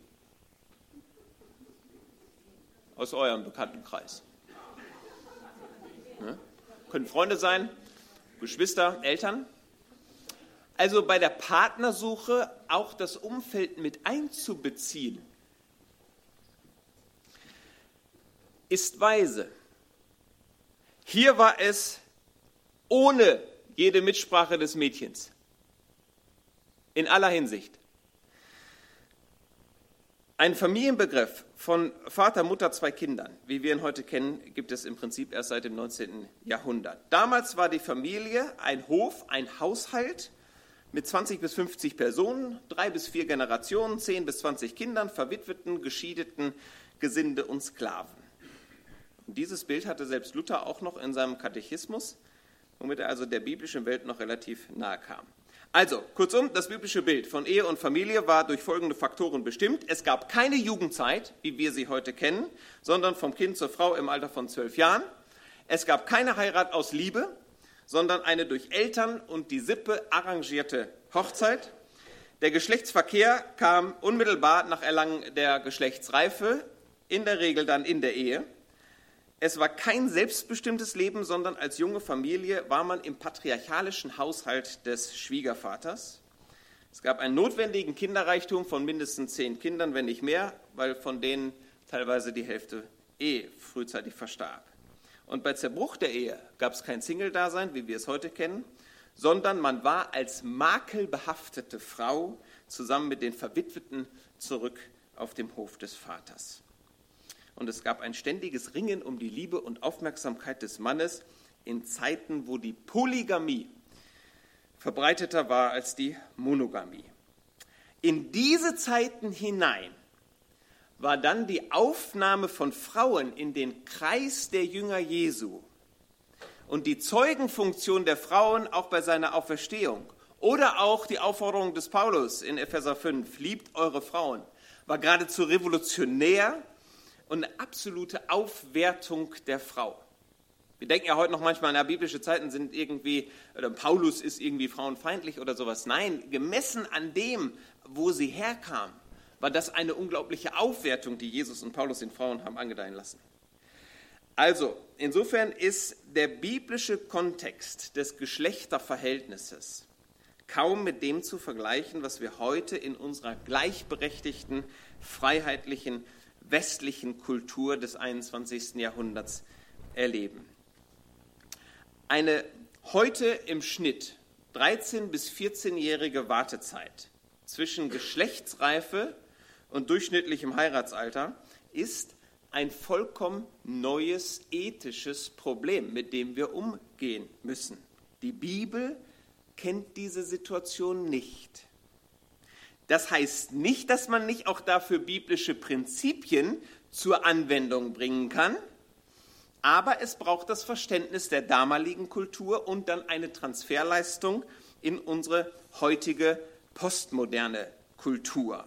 Aus eurem Bekanntenkreis. Ne? Können Freunde sein, Geschwister, Eltern. Also bei der Partnersuche auch das Umfeld mit einzubeziehen, ist weise. Hier war es ohne jede Mitsprache des Mädchens. In aller Hinsicht. Ein Familienbegriff von Vater, Mutter, zwei Kindern, wie wir ihn heute kennen, gibt es im Prinzip erst seit dem neunzehnten Jahrhundert. Damals war die Familie ein Hof, ein Haushalt mit zwanzig bis fünfzig Personen, drei bis vier Generationen, zehn bis zwanzig Kindern, Verwitweten, Geschiedeten, Gesinde und Sklaven. Und dieses Bild hatte selbst Luther auch noch in seinem Katechismus, womit er also der biblischen Welt noch relativ nahe kam. Also, kurzum, das biblische Bild von Ehe und Familie war durch folgende Faktoren bestimmt. Es gab keine Jugendzeit, wie wir sie heute kennen, sondern vom Kind zur Frau im Alter von zwölf Jahren. Es gab keine Heirat aus Liebe, sondern eine durch Eltern und die Sippe arrangierte Hochzeit. Der Geschlechtsverkehr kam unmittelbar nach Erlangen der Geschlechtsreife, in der Regel dann in der Ehe. Es war kein selbstbestimmtes Leben, sondern als junge Familie war man im patriarchalischen Haushalt des Schwiegervaters. Es gab einen notwendigen Kinderreichtum von mindestens zehn Kindern, wenn nicht mehr, weil von denen teilweise die Hälfte eh frühzeitig verstarb. Und bei Zerbruch der Ehe gab es kein Single-Dasein, wie wir es heute kennen, sondern man war als makelbehaftete Frau zusammen mit den Verwitweten zurück auf dem Hof des Vaters. Und es gab ein ständiges Ringen um die Liebe und Aufmerksamkeit des Mannes in Zeiten, wo die Polygamie verbreiteter war als die Monogamie. In diese Zeiten hinein war dann die Aufnahme von Frauen in den Kreis der Jünger Jesu und die Zeugenfunktion der Frauen auch bei seiner Auferstehung oder auch die Aufforderung des Paulus in Epheser fünf, liebt eure Frauen, war geradezu revolutionär und eine absolute Aufwertung der Frau. Wir denken ja heute noch manchmal, na, biblische Zeiten sind irgendwie, oder Paulus ist irgendwie frauenfeindlich oder sowas. Nein, gemessen an dem, wo sie herkam, war das eine unglaubliche Aufwertung, die Jesus und Paulus den Frauen haben angedeihen lassen. Also, insofern ist der biblische Kontext des Geschlechterverhältnisses kaum mit dem zu vergleichen, was wir heute in unserer gleichberechtigten, freiheitlichen, westlichen Kultur des einundzwanzigsten Jahrhunderts erleben. Eine heute im Schnitt dreizehn- bis vierzehnjährige Wartezeit zwischen Geschlechtsreife und durchschnittlichem Heiratsalter ist ein vollkommen neues ethisches Problem, mit dem wir umgehen müssen. Die Bibel kennt diese Situation nicht. Das heißt nicht, dass man nicht auch dafür biblische Prinzipien zur Anwendung bringen kann, aber es braucht das Verständnis der damaligen Kultur und dann eine Transferleistung in unsere heutige postmoderne Kultur.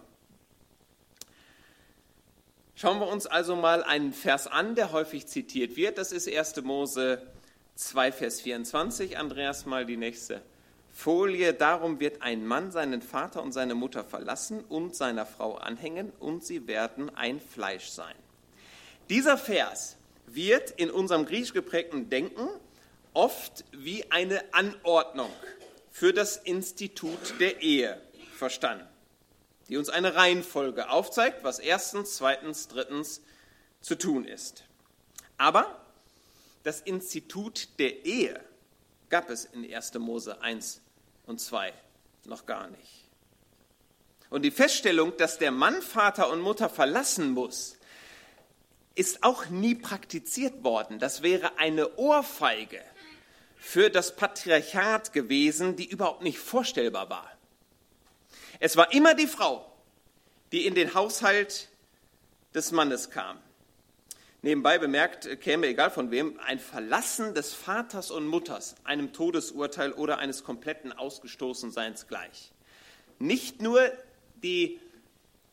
Schauen wir uns also mal einen Vers an, der häufig zitiert wird. Das ist erster Mose zwei, Vers vierundzwanzig. Andreas, mal die nächste Folie. Darum wird ein Mann seinen Vater und seine Mutter verlassen und seiner Frau anhängen und sie werden ein Fleisch sein. Dieser Vers wird in unserem griechisch geprägten Denken oft wie eine Anordnung für das Institut der Ehe verstanden, die uns eine Reihenfolge aufzeigt, was erstens, zweitens, drittens zu tun ist. Aber das Institut der Ehe gab es in erster Mose eins und zwei noch gar nicht. Und die Feststellung, dass der Mann Vater und Mutter verlassen muss, ist auch nie praktiziert worden. Das wäre eine Ohrfeige für das Patriarchat gewesen, die überhaupt nicht vorstellbar war. Es war immer die Frau, die in den Haushalt des Mannes kam. Nebenbei bemerkt, käme, egal von wem, ein Verlassen des Vaters und Mutters einem Todesurteil oder eines kompletten Ausgestoßenseins gleich. Nicht nur die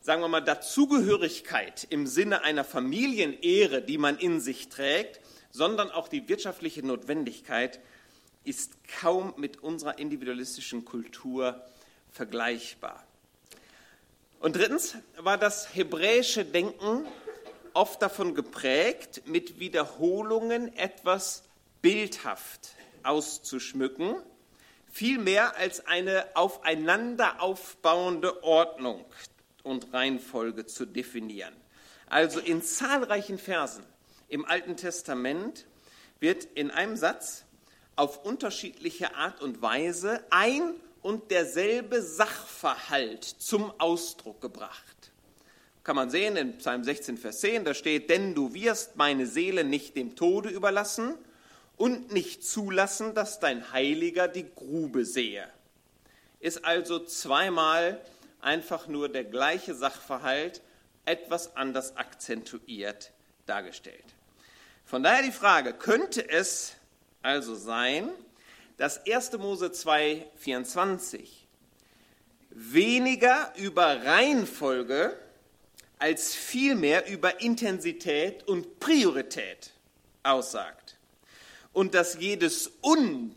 sagen wir mal, Dazugehörigkeit im Sinne einer Familienehre, die man in sich trägt, sondern auch die wirtschaftliche Notwendigkeit ist kaum mit unserer individualistischen Kultur vergleichbar. Und drittens war das hebräische Denken oft davon geprägt, mit Wiederholungen etwas bildhaft auszuschmücken, viel mehr als eine aufeinander aufbauende Ordnung und Reihenfolge zu definieren. Also in zahlreichen Versen im Alten Testament wird in einem Satz auf unterschiedliche Art und Weise ein und derselbe Sachverhalt zum Ausdruck gebracht. Kann man sehen in Psalm sechzehn, Vers zehn, da steht, denn du wirst meine Seele nicht dem Tode überlassen und nicht zulassen, dass dein Heiliger die Grube sehe. Ist also zweimal einfach nur der gleiche Sachverhalt, etwas anders akzentuiert dargestellt. Von daher die Frage, könnte es also sein, dass erster Mose zwei, vierundzwanzig weniger über Reihenfolge als vielmehr über Intensität und Priorität aussagt. Und dass jedes Und,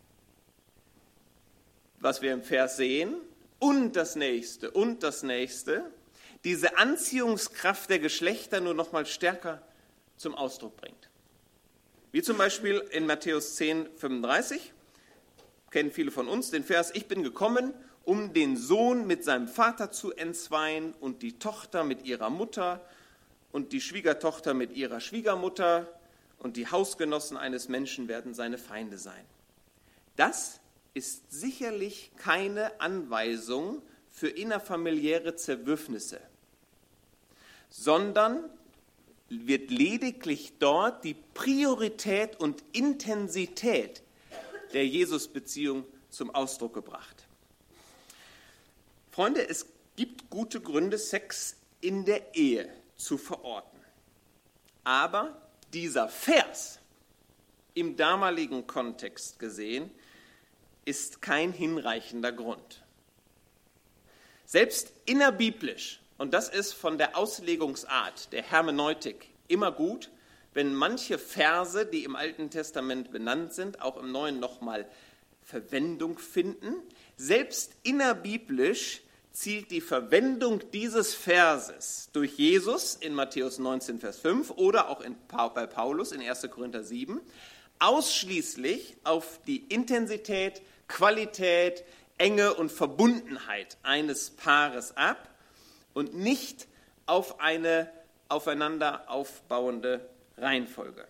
was wir im Vers sehen, und das Nächste und das Nächste, diese Anziehungskraft der Geschlechter nur noch mal stärker zum Ausdruck bringt. Wie zum Beispiel in Matthäus zehn, fünfunddreißig, kennen viele von uns den Vers, ich bin gekommen, um den Sohn mit seinem Vater zu entzweien und die Tochter mit ihrer Mutter und die Schwiegertochter mit ihrer Schwiegermutter und die Hausgenossen eines Menschen werden seine Feinde sein. Das ist sicherlich keine Anweisung für innerfamiliäre Zerwürfnisse, sondern wird lediglich dort die Priorität und Intensität der Jesus-Beziehung zum Ausdruck gebracht. Freunde, es gibt gute Gründe, Sex in der Ehe zu verorten. Aber dieser Vers, im damaligen Kontext gesehen, ist kein hinreichender Grund. Selbst innerbiblisch, und das ist von der Auslegungsart, der Hermeneutik, immer gut, wenn manche Verse, die im Alten Testament benannt sind, auch im Neuen nochmal Verwendung finden. Selbst innerbiblisch zielt die Verwendung dieses Verses durch Jesus in Matthäus neunzehn, Vers fünf oder auch in, bei Paulus in erster Korinther sieben ausschließlich auf die Intensität, Qualität, Enge und Verbundenheit eines Paares ab und nicht auf eine aufeinander aufbauende Reihenfolge.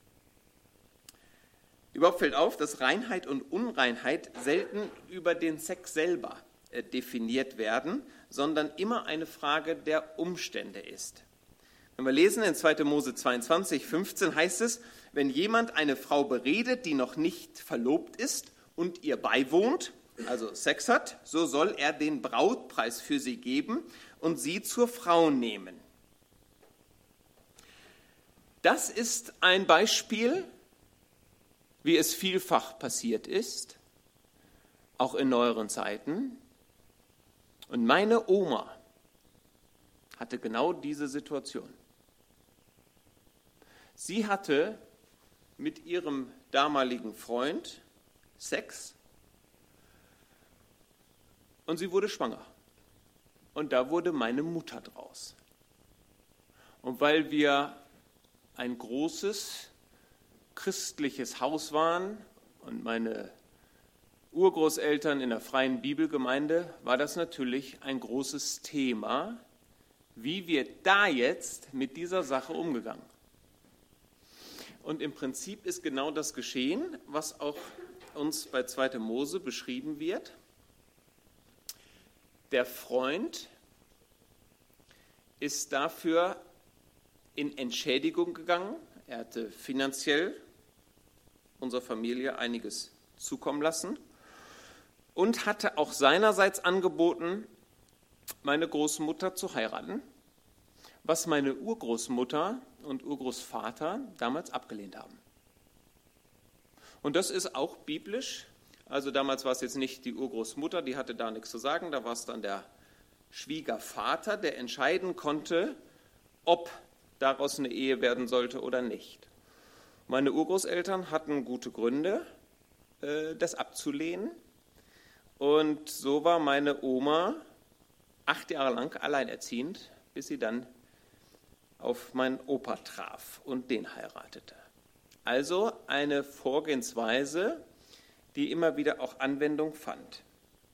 Überhaupt fällt auf, dass Reinheit und Unreinheit selten über den Sex selber äh, definiert werden, sondern immer eine Frage der Umstände ist. Wenn wir lesen in zweiter Mose zweiundzwanzig, fünfzehn heißt es, wenn jemand eine Frau beredet, die noch nicht verlobt ist und ihr beiwohnt, also Sex hat, so soll er den Brautpreis für sie geben und sie zur Frau nehmen. Das ist ein Beispiel, wie es vielfach passiert ist, auch in neueren Zeiten. Und meine Oma hatte genau diese Situation. Sie hatte mit ihrem damaligen Freund Sex und sie wurde schwanger. Und da wurde meine Mutter draus. Und weil wir ein großes christliches Haus waren und meine Urgroßeltern in der Freien Bibelgemeinde, war das natürlich ein großes Thema, wie wir da jetzt mit dieser Sache umgegangen. Und im Prinzip ist genau das geschehen, was auch uns bei zweiter Mose beschrieben wird. Der Freund ist dafür in Entschädigung gegangen. Er hatte finanziell unserer Familie einiges zukommen lassen und hatte auch seinerseits angeboten, meine Großmutter zu heiraten, was meine Urgroßmutter und Urgroßvater damals abgelehnt haben. Und das ist auch biblisch. Also damals war es jetzt nicht die Urgroßmutter, die hatte da nichts zu sagen, da war es dann der Schwiegervater, der entscheiden konnte, ob daraus eine Ehe werden sollte oder nicht. Meine Urgroßeltern hatten gute Gründe, das abzulehnen. Und so war meine Oma acht Jahre lang alleinerziehend, bis sie dann auf meinen Opa traf und den heiratete. Also eine Vorgehensweise, die immer wieder auch Anwendung fand.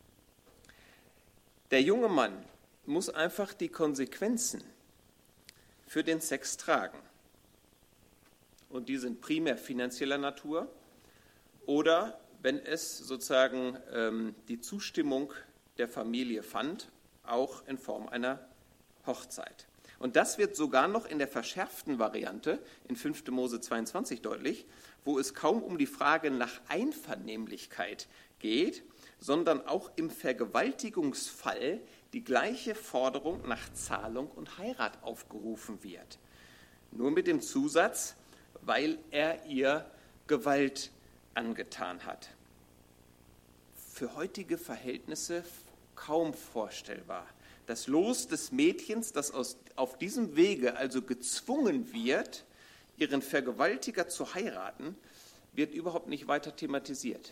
Der junge Mann muss einfach die Konsequenzen für den Sex tragen. Und die sind primär finanzieller Natur oder, wenn es sozusagen ähm, die Zustimmung der Familie fand, auch in Form einer Hochzeit. Und das wird sogar noch in der verschärften Variante in fünfter Mose zweiundzwanzig deutlich, wo es kaum um die Frage nach Einvernehmlichkeit geht, sondern auch im Vergewaltigungsfall die gleiche Forderung nach Zahlung und Heirat aufgerufen wird. Nur mit dem Zusatz, weil er ihr Gewalt angetan hat. Für heutige Verhältnisse kaum vorstellbar. Das Los des Mädchens, das aus, auf diesem Wege also gezwungen wird, ihren Vergewaltiger zu heiraten, wird überhaupt nicht weiter thematisiert.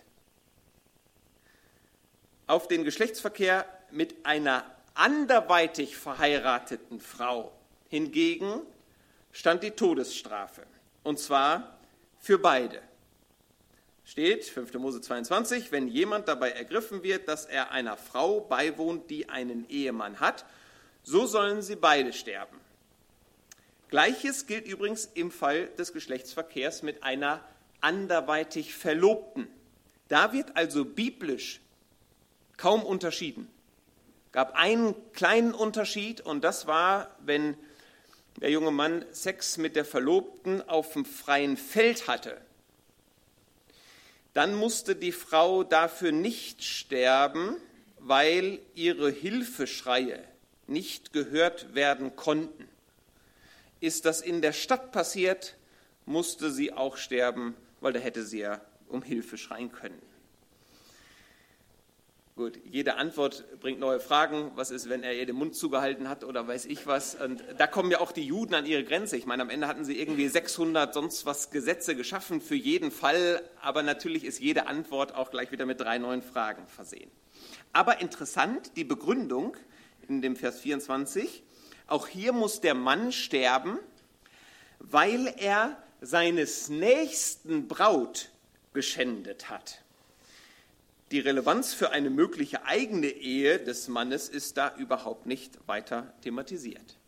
Auf den Geschlechtsverkehr mit einer anderweitig verheirateten Frau hingegen stand die Todesstrafe, und zwar für beide. Steht, fünfter Mose zweiundzwanzig, wenn jemand dabei ergriffen wird, dass er einer Frau beiwohnt, die einen Ehemann hat, so sollen sie beide sterben. Gleiches gilt übrigens im Fall des Geschlechtsverkehrs mit einer anderweitig Verlobten. Da wird also biblisch kaum unterschieden. Es gab einen kleinen Unterschied, und das war, wenn der junge Mann Sex mit der Verlobten auf dem freien Feld hatte. Dann musste die Frau dafür nicht sterben, weil ihre Hilfeschreie nicht gehört werden konnten. Ist das in der Stadt passiert, musste sie auch sterben, weil da hätte sie ja um Hilfe schreien können. Gut, jede Antwort bringt neue Fragen. Was ist, wenn er ihr den Mund zugehalten hat oder weiß ich was? Und da kommen ja auch die Juden an ihre Grenze. Ich meine, am Ende hatten sie irgendwie sechshundert sonst was Gesetze geschaffen für jeden Fall. Aber natürlich ist jede Antwort auch gleich wieder mit drei neuen Fragen versehen. Aber interessant, die Begründung in dem Vers vierundzwanzig. Auch hier muss der Mann sterben, weil er seines nächsten Braut geschändet hat. Die Relevanz für eine mögliche eigene Ehe des Mannes ist da überhaupt nicht weiter thematisiert.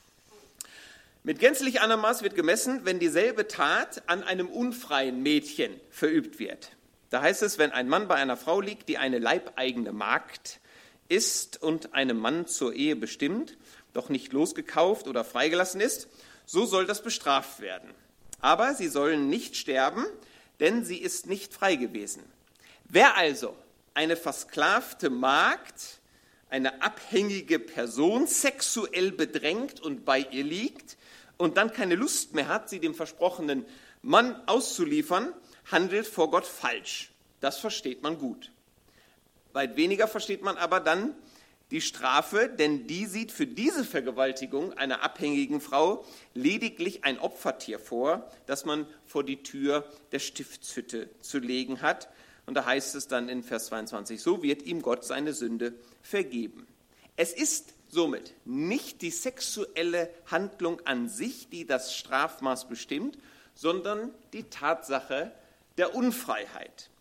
Mit gänzlich anderem Maß wird gemessen, wenn dieselbe Tat an einem unfreien Mädchen verübt wird. Da heißt es, wenn ein Mann bei einer Frau liegt, die eine leibeigene Magd ist und einem Mann zur Ehe bestimmt, doch nicht losgekauft oder freigelassen ist, so soll das bestraft werden. Aber sie sollen nicht sterben, denn sie ist nicht frei gewesen. Wer also eine versklavte Magd, eine abhängige Person sexuell bedrängt und bei ihr liegt und dann keine Lust mehr hat, sie dem versprochenen Mann auszuliefern, handelt vor Gott falsch. Das versteht man gut. Weit weniger versteht man aber dann die Strafe, denn die sieht für diese Vergewaltigung einer abhängigen Frau lediglich ein Opfertier vor, das man vor die Tür der Stiftshütte zu legen hat. Und da heißt es dann in Vers zweiundzwanzig, so wird ihm Gott seine Sünde vergeben. Es ist somit nicht die sexuelle Handlung an sich, die das Strafmaß bestimmt, sondern die Tatsache der Unfreiheit.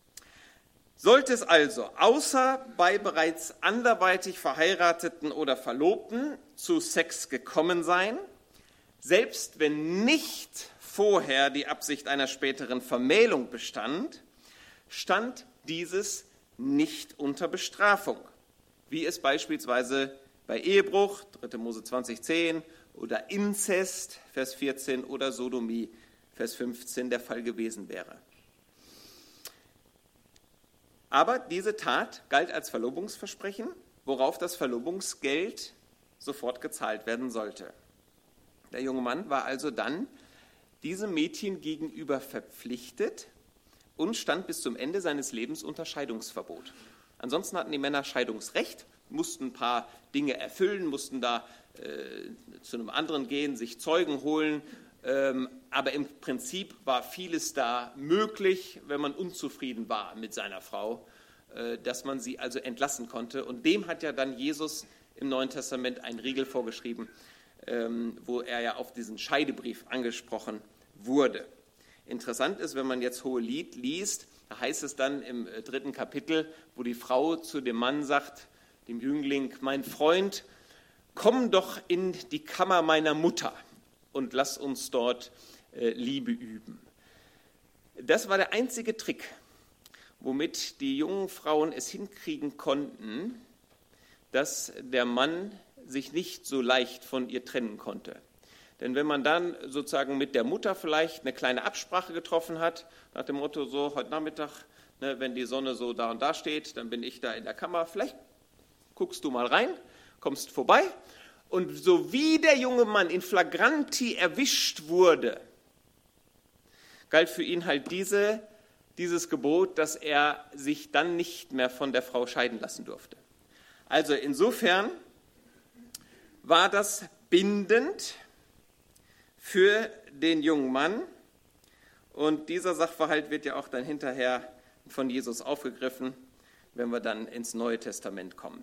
Sollte es also außer bei bereits anderweitig Verheirateten oder Verlobten zu Sex gekommen sein, selbst wenn nicht vorher die Absicht einer späteren Vermählung bestand, stand dieses nicht unter Bestrafung, wie es beispielsweise bei Ehebruch, dritter Mose zwanzig zehn, oder Inzest, Vers vierzehn, oder Sodomie, Vers fünfzehn, der Fall gewesen wäre. Aber diese Tat galt als Verlobungsversprechen, worauf das Verlobungsgeld sofort gezahlt werden sollte. Der junge Mann war also dann diesem Mädchen gegenüber verpflichtet und stand bis zum Ende seines Lebens unter Scheidungsverbot. Ansonsten hatten die Männer Scheidungsrecht mussten ein paar Dinge erfüllen, mussten da äh, zu einem anderen gehen, sich Zeugen holen. Ähm, aber im Prinzip war vieles da möglich, wenn man unzufrieden war mit seiner Frau, äh, dass man sie also entlassen konnte. Und dem hat ja dann Jesus im Neuen Testament einen Riegel vorgeschrieben, ähm, wo er ja auf diesen Scheidebrief angesprochen wurde. Interessant ist, wenn man jetzt Hohelied liest, da heißt es dann im dritten Kapitel, wo die Frau zu dem Mann sagt, dem Jüngling, mein Freund, komm doch in die Kammer meiner Mutter und lass uns dort äh, Liebe üben. Das war der einzige Trick, womit die jungen Frauen es hinkriegen konnten, dass der Mann sich nicht so leicht von ihr trennen konnte. Denn wenn man dann sozusagen mit der Mutter vielleicht eine kleine Absprache getroffen hat, nach dem Motto, so heute Nachmittag, ne, wenn die Sonne so da und da steht, dann bin ich da in der Kammer, vielleicht guckst du mal rein, kommst vorbei. Und so wie der junge Mann in Flagranti erwischt wurde, galt für ihn halt diese, dieses Gebot, dass er sich dann nicht mehr von der Frau scheiden lassen durfte. Also insofern war das bindend für den jungen Mann. Und dieser Sachverhalt wird ja auch dann hinterher von Jesus aufgegriffen, wenn wir dann ins Neue Testament kommen.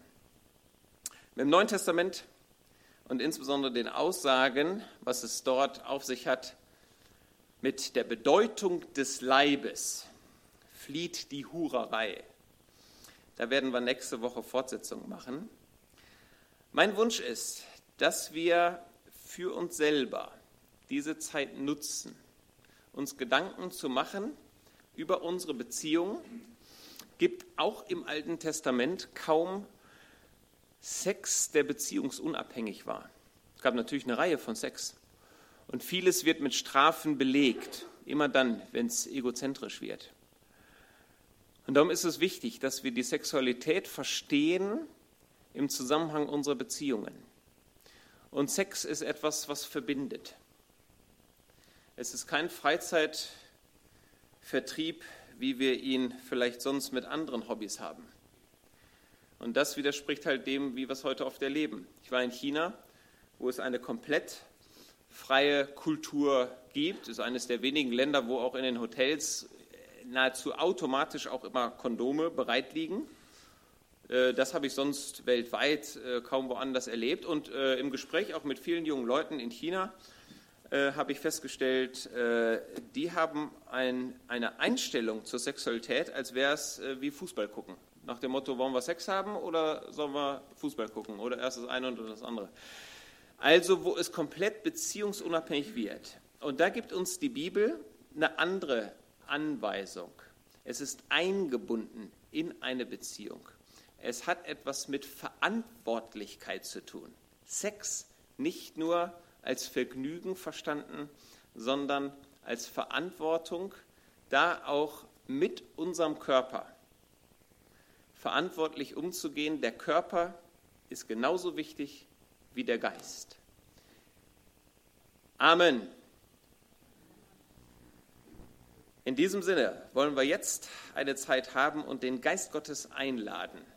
Im Neuen Testament und insbesondere den Aussagen, was es dort auf sich hat, mit der Bedeutung des Leibes flieht die Hurerei. Da werden wir nächste Woche Fortsetzung machen. Mein Wunsch ist, dass wir für uns selber diese Zeit nutzen, uns Gedanken zu machen über unsere Beziehung. Gibt auch im Alten Testament kaum Sex, der beziehungsunabhängig war. Es gab natürlich eine Reihe von Sex. Und vieles wird mit Strafen belegt, immer dann, wenn es egozentrisch wird. Und darum ist es wichtig, dass wir die Sexualität verstehen im Zusammenhang unserer Beziehungen. Und Sex ist etwas, was verbindet. Es ist kein Freizeitvertrieb, wie wir ihn vielleicht sonst mit anderen Hobbys haben. Und das widerspricht halt dem, wie wir es heute oft erleben. Ich war in China, wo es eine komplett freie Kultur gibt. Es ist eines der wenigen Länder, wo auch in den Hotels nahezu automatisch auch immer Kondome bereit liegen. Das habe ich sonst weltweit kaum woanders erlebt. Und im Gespräch auch mit vielen jungen Leuten in China habe ich festgestellt, die haben ein, eine Einstellung zur Sexualität, als wäre es wie Fußball gucken. Nach dem Motto, wollen wir Sex haben oder sollen wir Fußball gucken? Oder erst das eine oder das andere. Also, wo es komplett beziehungsunabhängig wird. Und da gibt uns die Bibel eine andere Anweisung. Es ist eingebunden in eine Beziehung. Es hat etwas mit Verantwortlichkeit zu tun. Sex nicht nur als Vergnügen verstanden, sondern als Verantwortung, da auch mit unserem Körper verantwortlich umzugehen. Der Körper ist genauso wichtig wie der Geist. Amen. In diesem Sinne wollen wir jetzt eine Zeit haben und den Geist Gottes einladen,